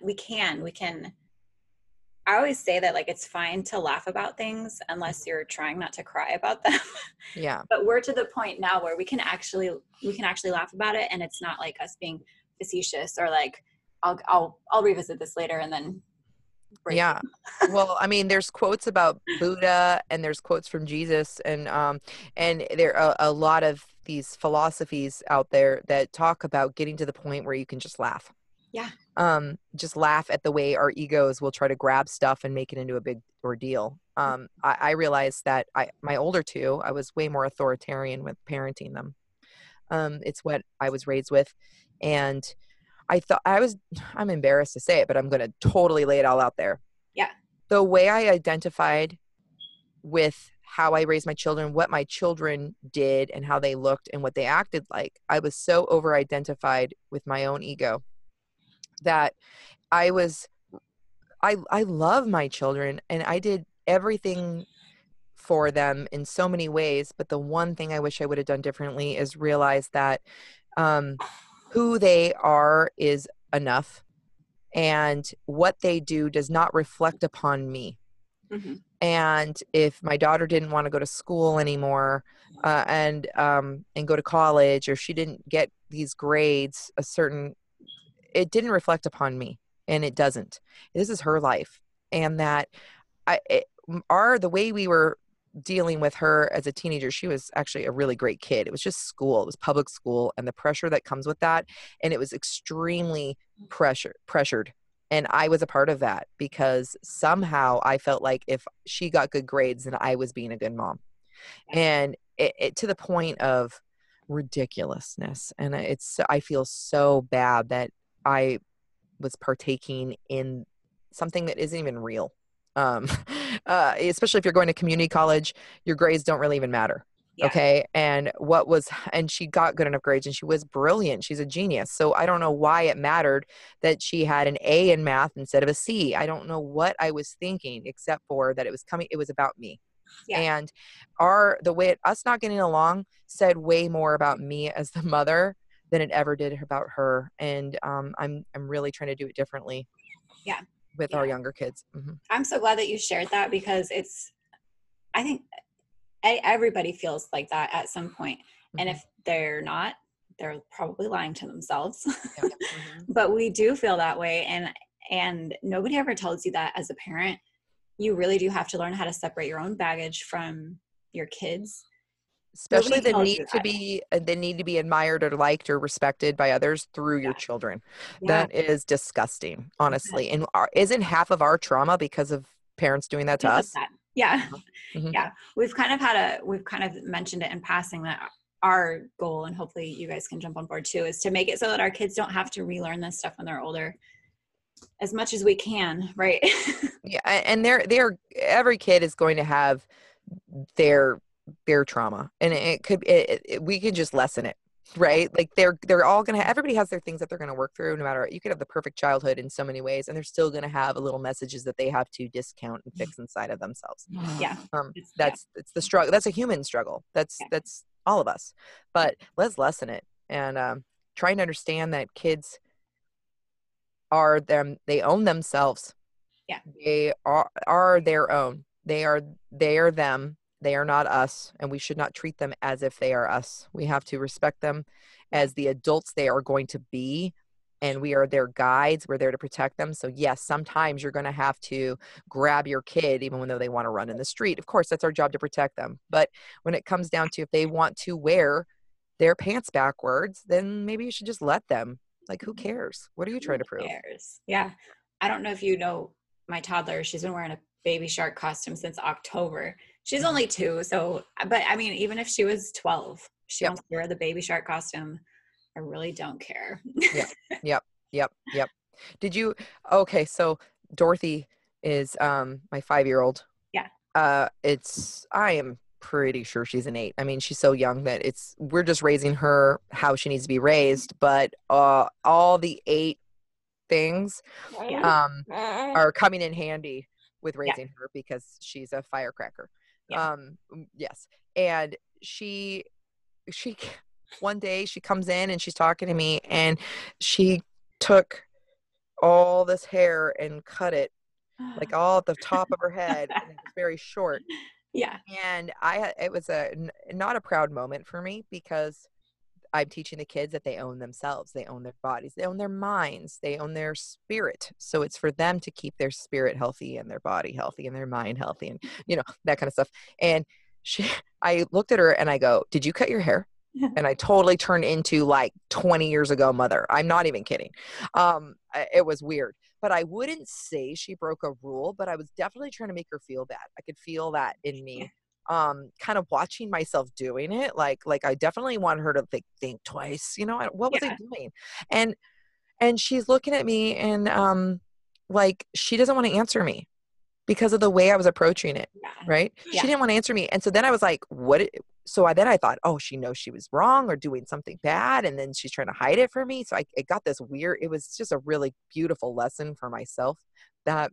I always say that like it's fine to laugh about things unless you're trying not to cry about them. Yeah. But we're to the point now where we can actually laugh about it, and it's not like us being facetious or like I'll revisit this later and then break. Yeah. Well, I mean, there's quotes about Buddha, and there's quotes from Jesus, and there are a lot of these philosophies out there that talk about getting to the point where you can just laugh. Yeah. Just laugh at the way our egos will try to grab stuff and make it into a big ordeal. I realized that my older two, I was way more authoritarian with parenting them. It's what I was raised with. And I thought I'm embarrassed to say it, but I'm going to totally lay it all out there. Yeah. The way I identified with how I raised my children, what my children did and how they looked and what they acted like, I was so over-identified with my own ego that I love my children, and I did everything for them in so many ways. But the one thing I wish I would have done differently is realize that who they are is enough, and what they do does not reflect upon me. Mm-hmm. And if my daughter didn't want to go to school anymore and go to college, or she didn't get these grades, it didn't reflect upon me, and it doesn't. This is her life, and that the way we were dealing with her as a teenager, she was actually a really great kid. It was just school. It was public school and the pressure that comes with that. And it was extremely pressured. And I was a part of that because somehow I felt like if she got good grades, then I was being a good mom. And it to the point of ridiculousness. And I feel so bad that I was partaking in something that isn't even real. Especially if you're going to community college, your grades don't really even matter. Yeah. Okay. And she got good enough grades and she was brilliant. She's a genius. So I don't know why it mattered that she had an A in math instead of a C. I don't know what I was thinking, except for that it was about me. Yeah. And the way us not getting along said way more about me as the mother than it ever did about her. And I'm really trying to do it differently. Yeah. With our younger kids. Mm-hmm. I'm so glad that you shared that because I think everybody feels like that at some point. Mm-hmm. And if they're not, they're probably lying to themselves. Yeah. Mm-hmm. But we do feel that way. And nobody ever tells you that as a parent. You really do have to learn how to separate your own baggage from your kids. Especially the need to be admired or liked or respected by others through your children. Yeah. That is disgusting, honestly. And isn't half of our trauma because of parents doing that to us? Yeah. Mm-hmm. Yeah. We've kind of mentioned it in passing that our goal, and hopefully you guys can jump on board too, is to make it so that our kids don't have to relearn this stuff when they're older as much as we can. Right. Yeah. And every kid is going to have their trauma, and we can just lessen it, right? Like they're all gonna everybody has their things that they're gonna work through. No matter, you could have the perfect childhood in so many ways, and they're still gonna have little messages that they have to discount and fix inside of themselves. Yeah. It's the struggle. That's a human struggle. That's all of us. But let's lessen it and trying to understand that kids are them. They own themselves. Yeah. They are their own. They are them. They are not us, and we should not treat them as if they are us. We have to respect them as the adults they are going to be, and we are their guides. We're there to protect them. So yes, sometimes you're going to have to grab your kid even though they want to run in the street. Of course, that's our job to protect them. But when it comes down to if they want to wear their pants backwards, then maybe you should just let them. Like, who cares? What are you trying to prove? Who cares? Yeah. I don't know if you know my toddler. She's been wearing a Baby Shark costume since October. She's only 2, so, but I mean, even if she was 12, she wants to wear the Baby Shark costume. I really don't care. Yep. Okay, so Dorothy is my 5-year-old. Yeah. I am pretty sure she's an 8. I mean, she's so young that we're just raising her how she needs to be raised, but all the 8 things are coming in handy with raising her because she's a firecracker. Yeah. Yes. And she one day she comes in and she's talking to me, and she took all this hair and cut it like all at the top of her head, and it was very short. Yeah. And it was not a proud moment for me because I'm teaching the kids that they own themselves. They own their bodies. They own their minds. They own their spirit. So it's for them to keep their spirit healthy and their body healthy and their mind healthy and, that kind of stuff. And I looked at her and I go, "Did you cut your hair?" And I totally turned into like 20 years ago mother. I'm not even kidding. It was weird. But I wouldn't say she broke a rule, but I was definitely trying to make her feel bad. I could feel that in me. Kind of watching myself doing it, like I definitely want her to think twice, what was I doing? And she's looking at me and like she doesn't want to answer me because of the way I was approaching it, right? Yeah. She didn't want to answer me. And so then I was like, then I thought, oh, she knows she was wrong or doing something bad, and then she's trying to hide it from me. So it got this weird, it was just a really beautiful lesson for myself that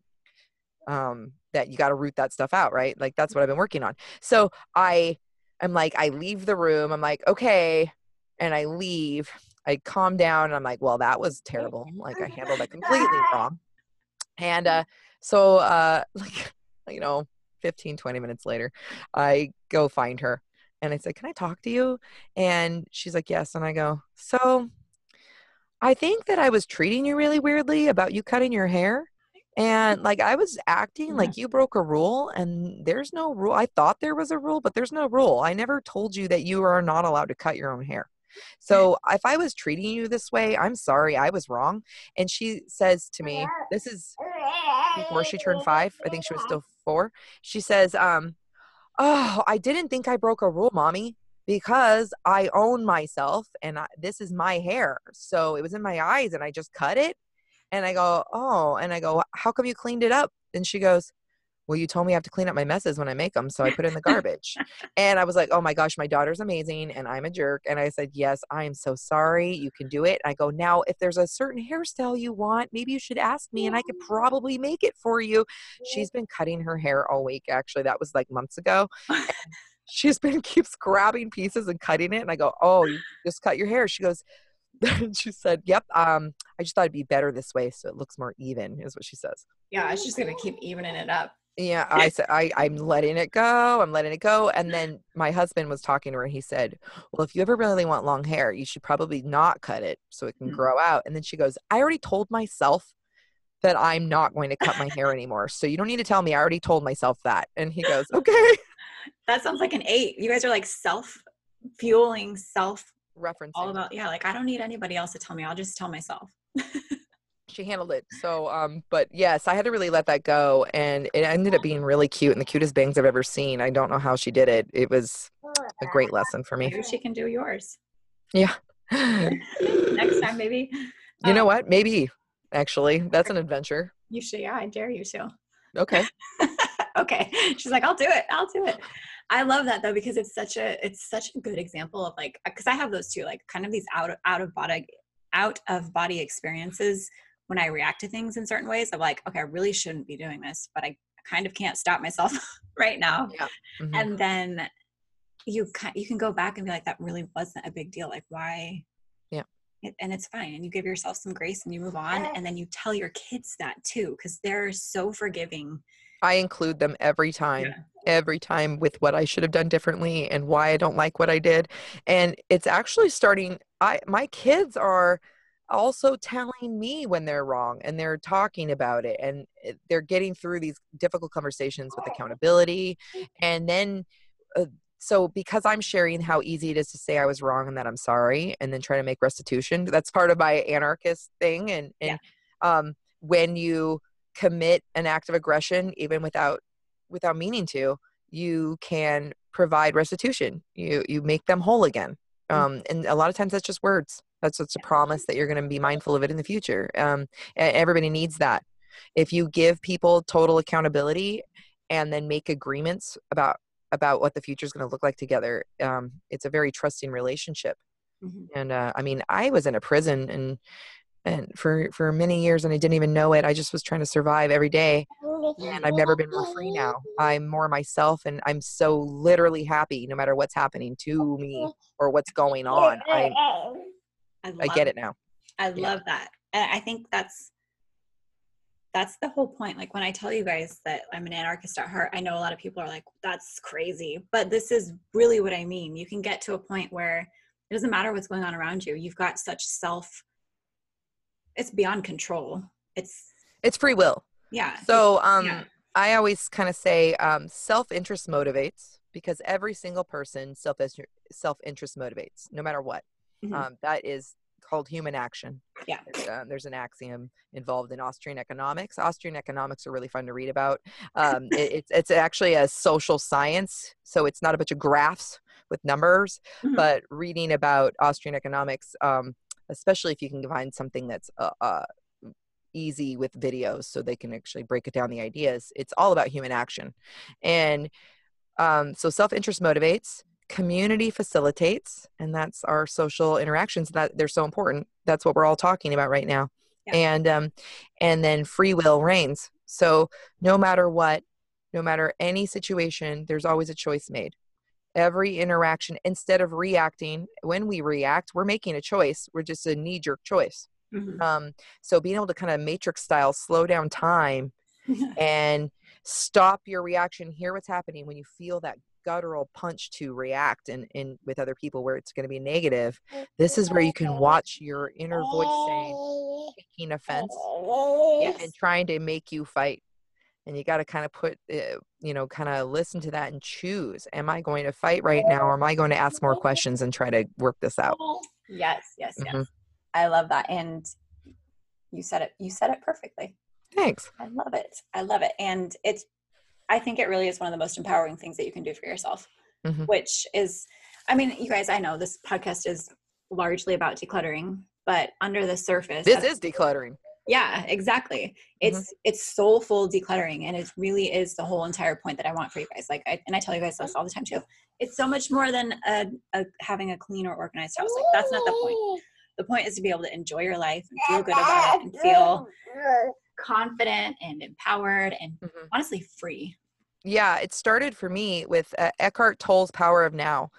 you got to root that stuff out, right? Like that's what I've been working on. So I leave the room. I'm like, okay. And I leave, I calm down and I'm like, well, that was terrible. Like I handled it completely wrong. And, so, 15, 20 minutes later, I go find her and I said, "Can I talk to you?" And she's like, "Yes." And I go, "So I think that I was treating you really weirdly about you cutting your hair." And like I was acting like you broke a rule, and there's no rule. I thought there was a rule, but there's no rule. I never told you that you are not allowed to cut your own hair. So if I was treating you this way, I'm sorry, I was wrong. And she says to me, this is before she turned 5. I think she was still 4. She says, oh, I didn't think I broke a rule, Mommy, because I own myself and this is my hair. So it was in my eyes and I just cut it. And I go, oh, and I go, how come you cleaned it up? And she goes, well, you told me I have to clean up my messes when I make them. So I put it in the garbage. And I was like, oh my gosh, my daughter's amazing. And I'm a jerk. And I said, yes, I am so sorry. You can do it. And I go, now, if there's a certain hairstyle you want, maybe you should ask me and I could probably make it for you. She's been cutting her hair all week. Actually, that was like months ago. She's been keeps grabbing pieces and cutting it. And I go, oh, you just cut your hair. She goes, she said, yep. I just thought it'd be better this way. So it looks more even is what she says. Yeah. It's just going to keep evening it up. Yeah, I said, I'm letting it go. I'm letting it go. And then my husband was talking to her and he said, well, if you ever really want long hair, you should probably not cut it so it can grow out. And then she goes, I already told myself that I'm not going to cut my hair anymore. So you don't need to tell me. I already told myself that. And he goes, okay. That sounds like an 8. You guys are like self-fueling, referencing. all about, yeah, like I don't need anybody else to tell me. I'll just tell myself. She handled it. So, but yes, I had to really let that go. And it ended up being really cute and the cutest bangs I've ever seen. I don't know how she did it. It was a great lesson for me. Maybe she can do yours. Yeah. Next time, maybe. You know what? Maybe, actually. That's an adventure. You should. Yeah, I dare you to. Okay. Okay. She's like, I'll do it. I'll do it. I love that though, because it's such a good example of like, cause I have those too, like kind of these out of body experiences when I react to things in certain ways. I'm like, okay, I really shouldn't be doing this, but I kind of can't stop myself right now. Yeah. Mm-hmm. And then you can go back and be like, that really wasn't a big deal. Like why? Yeah. And it's fine. And you give yourself some grace and you move on. And then you tell your kids that too, because they're so forgiving. I include them every time with what I should have done differently and why I don't like what I did. And it's actually starting, my kids are also telling me when they're wrong and they're talking about it and they're getting through these difficult conversations with accountability. And then, so because I'm sharing how easy it is to say I was wrong and that I'm sorry and then try to make restitution, that's part of my anarchist thing. And when you commit an act of aggression, even without meaning to, you can provide restitution. You make them whole again. And a lot of times that's just words. That's a promise that you're going to be mindful of it in the future. Everybody needs that. If you give people total accountability and then make agreements about what the future is going to look like together, it's a very trusting relationship. Mm-hmm. And I mean, I was in a prison and for many years and I didn't even know it. I just was trying to survive every day. And I've never been more free now. I'm more myself and I'm so literally happy no matter what's happening to me or what's going on. I get it now. I love that. And I think that's the whole point. Like when I tell you guys that I'm an anarchist at heart, I know a lot of people are like, that's crazy, but this is really what I mean. You can get to a point where it doesn't matter what's going on around you. You've got such it's beyond control. It's free will. Yeah. So, I always kind of say, self-interest motivates because every single person self-interest motivates no matter what. Mm-hmm. That is called human action. Yeah. There's an axiom involved in Austrian economics. Austrian economics are really fun to read about. It's actually a social science. So it's not a bunch of graphs with numbers, mm-hmm. but reading about Austrian economics, especially if you can find something that's easy with videos so they can actually break it down the ideas. It's all about human action. And so self-interest motivates, community facilitates, and that's our social interactions that they're so important. That's what we're all talking about right now. Yeah. And then free will reigns. So no matter what, no matter any situation, there's always a choice made. Every interaction, instead of reacting, when we react, we're making a choice. We're just a knee-jerk choice. Mm-hmm. So being able to kind of matrix style slow down time and stop your reaction, hear what's happening when you feel that guttural punch to react and with other people where it's going to be negative. This is where you can watch your inner voice saying, be taking offense Yes. and trying to make you fight. And you got to kind of put, kind of listen to that and choose. Am I going to fight right now, or am I going to ask more questions and try to work this out? Yes, yes, Mm-hmm. yes. I love that. And you said it perfectly. Thanks. I love it. I love it. And I think it really is one of the most empowering things that you can do for yourself, Mm-hmm. which is, I mean, you guys, I know this podcast is largely about decluttering, but under the surface, This is decluttering. yeah, exactly. It's soulful decluttering, and it really is the whole entire point that I want for you guys. Like, I tell you guys this all the time too. It's so much more than having a clean or organized house. Like, that's not the point. The point is to be able to enjoy your life and feel good about it and feel confident and empowered and honestly free. Yeah, it started for me with Eckhart Tolle's Power of Now.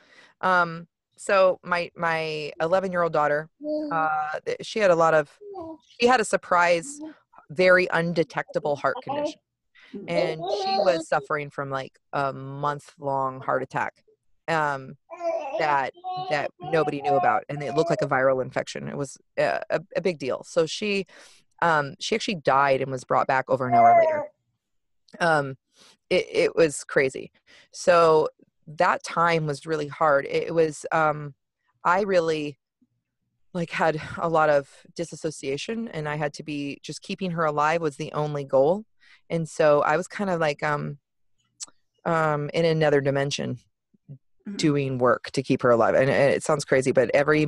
So my 11-year-old daughter, she had a surprise, very undetectable heart condition. And she was suffering from like a month-long heart attack that nobody knew about. And it looked like a viral infection. It was a big deal. So she actually died and was brought back over an hour later. It was crazy. So that time was really hard. It was, I really had a lot of disassociation, and I had to be just keeping her alive was the only goal. And so I was kind of like, in another dimension doing work to keep her alive. And it sounds crazy, but every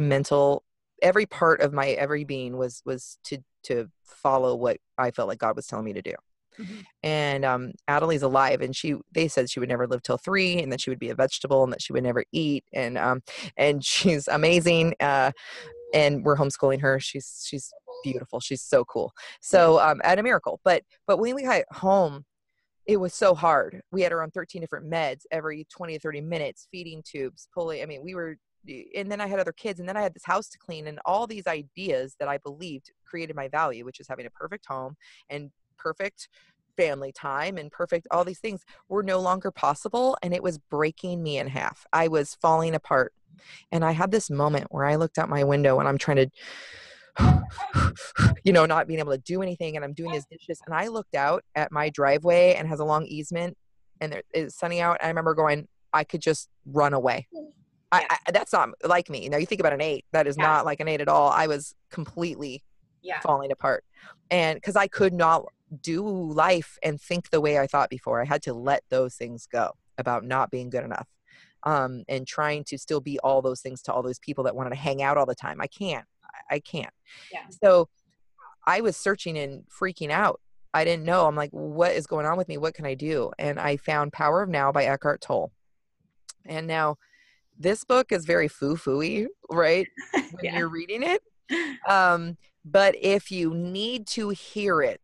part of my every being was to follow what I felt like God was telling me to do. And Adelie's alive, and they said she would never live till 3, and that she would be a vegetable, and that she would never eat, and she's amazing, and we're homeschooling her. She's beautiful. She's so cool. So at a miracle. But when we got home, it was so hard. We had her on 13 different meds every 20 to 30 minutes, feeding tubes, pulling. I mean, and then I had other kids, and then I had this house to clean, and all these ideas that I believed created my value, which is having a perfect home and perfect family time and perfect, all these things were no longer possible. And it was breaking me in half. I was falling apart. And I had this moment where I looked out my window, and I'm trying to, not being able to do anything. And I'm doing these dishes. And I looked out at my driveway, and has a long easement, and it's sunny out. I remember going, I could just run away. Yeah. That's not like me. You think about an 8, that is not like an 8 at all. I was completely falling apart. And because I could not do life and think the way I thought before. I had to let those things go about not being good enough, and trying to still be all those things to all those people that wanted to hang out all the time. I can't. Yeah. So I was searching and freaking out. I didn't know. I'm like, what is going on with me? What can I do? And I found Power of Now by Eckhart Tolle. And now this book is very foo-foo-y, right? When you're reading it. But if you need to hear it,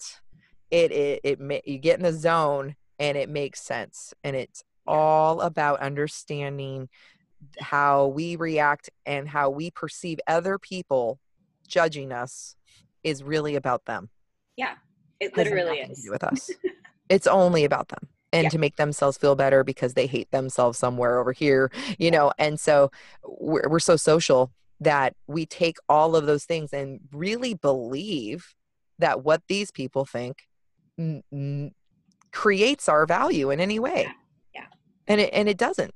you get in the zone, and it makes sense. And it's all about understanding how we react and how we perceive other people judging us is really about them. Yeah, it literally is. To do with us. It's only about them, and to make themselves feel better because they hate themselves somewhere over here, and so we're so social that we take all of those things and really believe that what these people think creates our value in any way. Yeah. And it doesn't.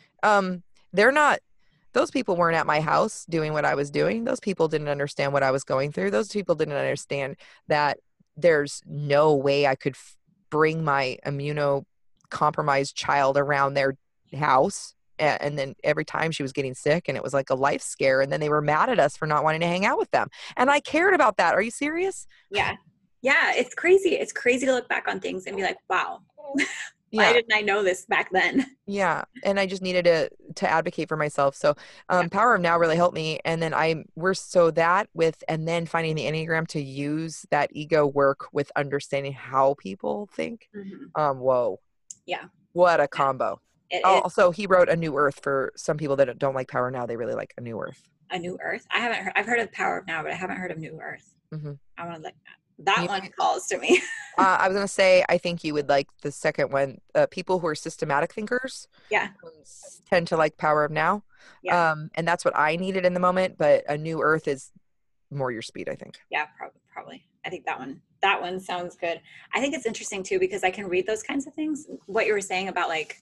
Those people weren't at my house doing what I was doing. Those people didn't understand what I was going through. Those people didn't understand that there's no way I could bring my immunocompromised child around their house. And then every time she was getting sick, and it was like a life scare. And then they were mad at us for not wanting to hang out with them. And I cared about that. Are you serious? Yeah. Yeah. It's crazy. It's crazy to look back on things and be like, wow, why didn't I know this back then? Yeah. And I just needed to advocate for myself. So Power of Now really helped me. And then and then finding the Enneagram to use that ego work with understanding how people think. Whoa. Yeah. What a combo. Also, he wrote A New Earth for some people that don't like Power Now. They really like A New Earth. A New Earth? I've heard of Power of Now, but I haven't heard of New Earth. I want to like that one calls to me. I was going to say, I think you would like the second one. People who are systematic thinkers tend to like Power of Now. And that's what I needed in the moment. But A New Earth is more your speed, I think. Yeah, probably. I think that one sounds good. I think it's interesting too, because I can read those kinds of things. What you were saying about like,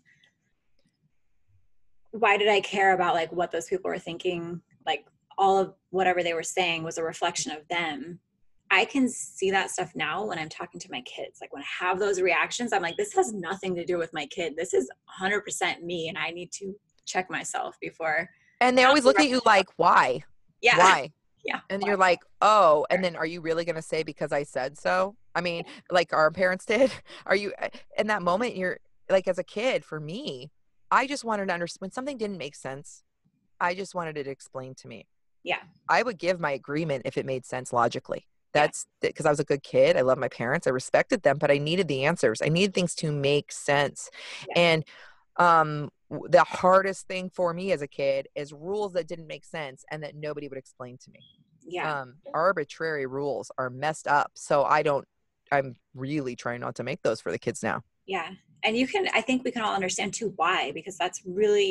why did I care about like what those people were thinking? Like all of whatever they were saying was a reflection of them. I can see that stuff now when I'm talking to my kids. Like when I have those reactions, I'm like, this has nothing to do with my kid. This is 100% me, and I need to check myself before. And they always look at you like, why? Yeah. Why? Yeah. And you're like, oh, and then are you really going to say because I said so? I mean, like our parents did. Are you in that moment? You're like, as a kid, for me, I just wanted to understand when something didn't make sense. I just wanted it explained to me. Yeah. I would give my agreement if it made sense logically. That's because I was a good kid. I love my parents. I respected them, but I needed the answers. I needed things to make sense. Yeah. And the hardest thing for me as a kid is rules that didn't make sense and that nobody would explain to me. Yeah. Arbitrary rules are messed up. So I'm really trying not to make those for the kids now. Yeah. And I think we can all understand too why, because that's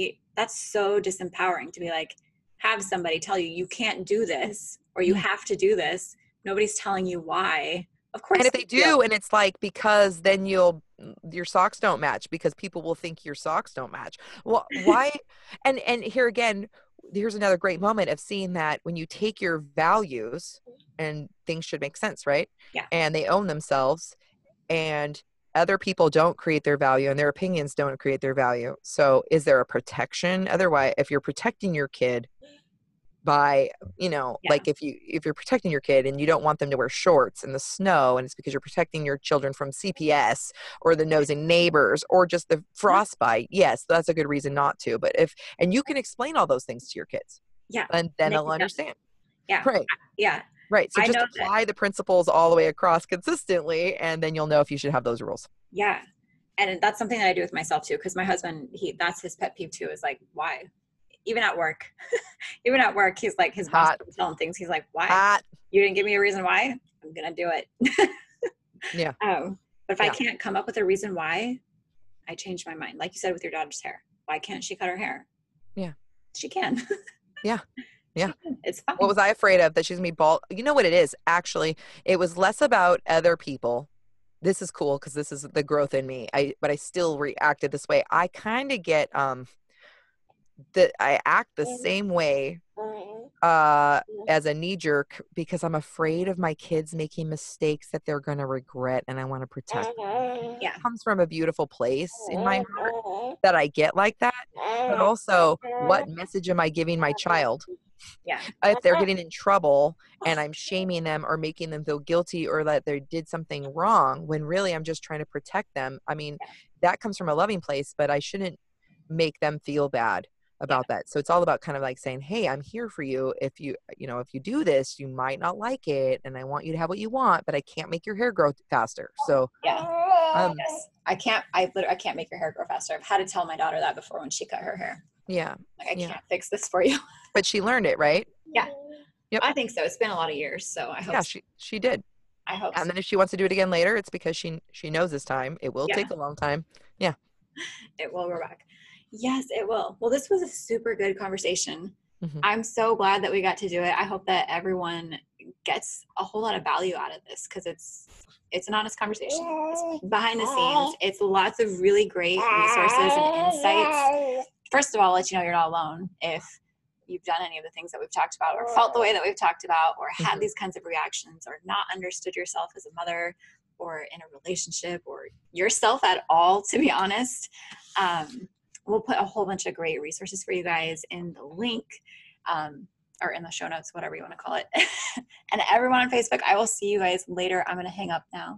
so disempowering to be like, have somebody tell you, you can't do this or you have to do this. Nobody's telling you why. Of course. And if they do, and it's like, because then your socks don't match because people will think your socks don't match. Well, why? and here again, here's another great moment of seeing that when you take your values and things should make sense, right? Yeah. And they own themselves, and other people don't create their value and their opinions don't create their value. So is there a protection? Otherwise, if you're protecting your kid by, like if you're protecting your kid and you don't want them to wear shorts in the snow, and it's because you're protecting your children from CPS or the nosy neighbors or just the frostbite, yes, that's a good reason not to. But and you can explain all those things to your kids. Yeah. And then they'll understand. Yeah. Right. Yeah. Right. So just apply the principles all the way across consistently, and then you'll know if you should have those rules. Yeah. And that's something that I do with myself too, because my husband, that's his pet peeve too, is like, why? Even at work, he's like, his boss will tell him things. He's like, why? You didn't give me a reason why? I'm going to do it. Yeah. But if I can't come up with a reason why, I change my mind. Like you said with your daughter's hair. Why can't she cut her hair? Yeah. She can. Yeah. Yeah. It's fine. What was I afraid of? That she's going to be bald. You know what it is? Actually, it was less about other people. This is cool because this is the growth in me. But I still reacted this way. I kind of get, that I act the same way as a knee jerk because I'm afraid of my kids making mistakes that they're going to regret, and I want to protect them. Yeah. It comes from a beautiful place in my heart that I get like that, but also what message am I giving my child? Yeah. If they're getting in trouble and I'm shaming them or making them feel guilty or that they did something wrong when really I'm just trying to protect them. I mean, that comes from a loving place, but I shouldn't make them feel bad about that. So it's all about kind of like saying, hey, I'm here for you. If you do this, you might not like it, and I want you to have what you want, but I can't make your hair grow faster. So yes. I can't make your hair grow faster. I've had to tell my daughter that before when she cut her hair. Yeah. Like, I can't fix this for you. But she learned it, right? Yeah. Yep. I think so. It's been a lot of years, so I hope. Yeah, she did. I hope. And then if she wants to do it again later, it's because she knows this time. It will take a long time. Yeah. It will go back. Yes, it will. Well, this was a super good conversation. Mm-hmm. I'm so glad that we got to do it. I hope that everyone gets a whole lot of value out of this, because it's an honest conversation. It's behind the scenes. It's lots of really great resources and insights. First of all, I'll let you know you're not alone if you've done any of the things that we've talked about, or felt the way that we've talked about, or had these kinds of reactions, or not understood yourself as a mother or in a relationship or yourself at all, to be honest. We'll put a whole bunch of great resources for you guys in the link, or in the show notes, whatever you want to call it. And everyone on Facebook, I will see you guys later. I'm going to hang up now.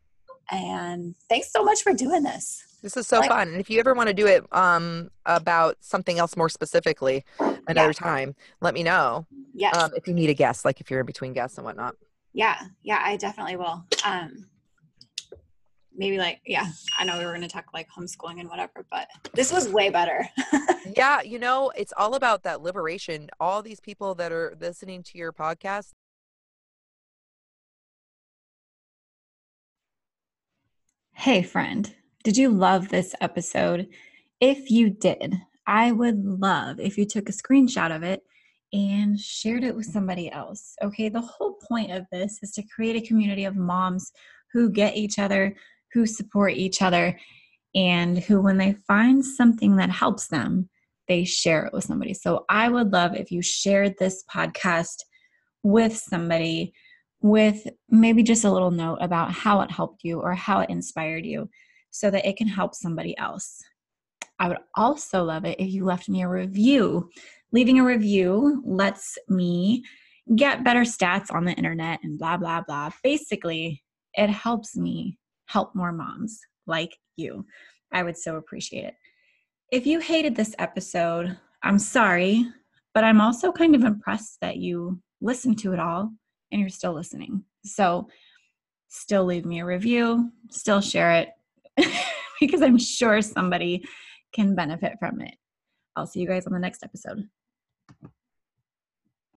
And thanks so much for doing this. This is so fun. And if you ever want to do it about something else more specifically another time, let me know. Yeah. If you need a guest, like if you're in between guests and whatnot. Yeah, I definitely will. Maybe I know we were going to talk like homeschooling and whatever, but this was way better. Yeah. It's all about that liberation. All these people that are listening to your podcast. Hey friend, did you love this episode? If you did, I would love if you took a screenshot of it and shared it with somebody else. Okay, the whole point of this is to create a community of moms who get each other, who support each other, and who, when they find something that helps them, they share it with somebody. So I would love if you shared this podcast with somebody with maybe just a little note about how it helped you or how it inspired you so that it can help somebody else. I would also love it if you left me a review. Leaving a review lets me get better stats on the internet and blah, blah, blah. Basically, it helps me help more moms like you. I would so appreciate it. If you hated this episode, I'm sorry, but I'm also kind of impressed that you listened to it all and you're still listening. So still leave me a review, still share it because I'm sure somebody can benefit from it. I'll see you guys on the next episode.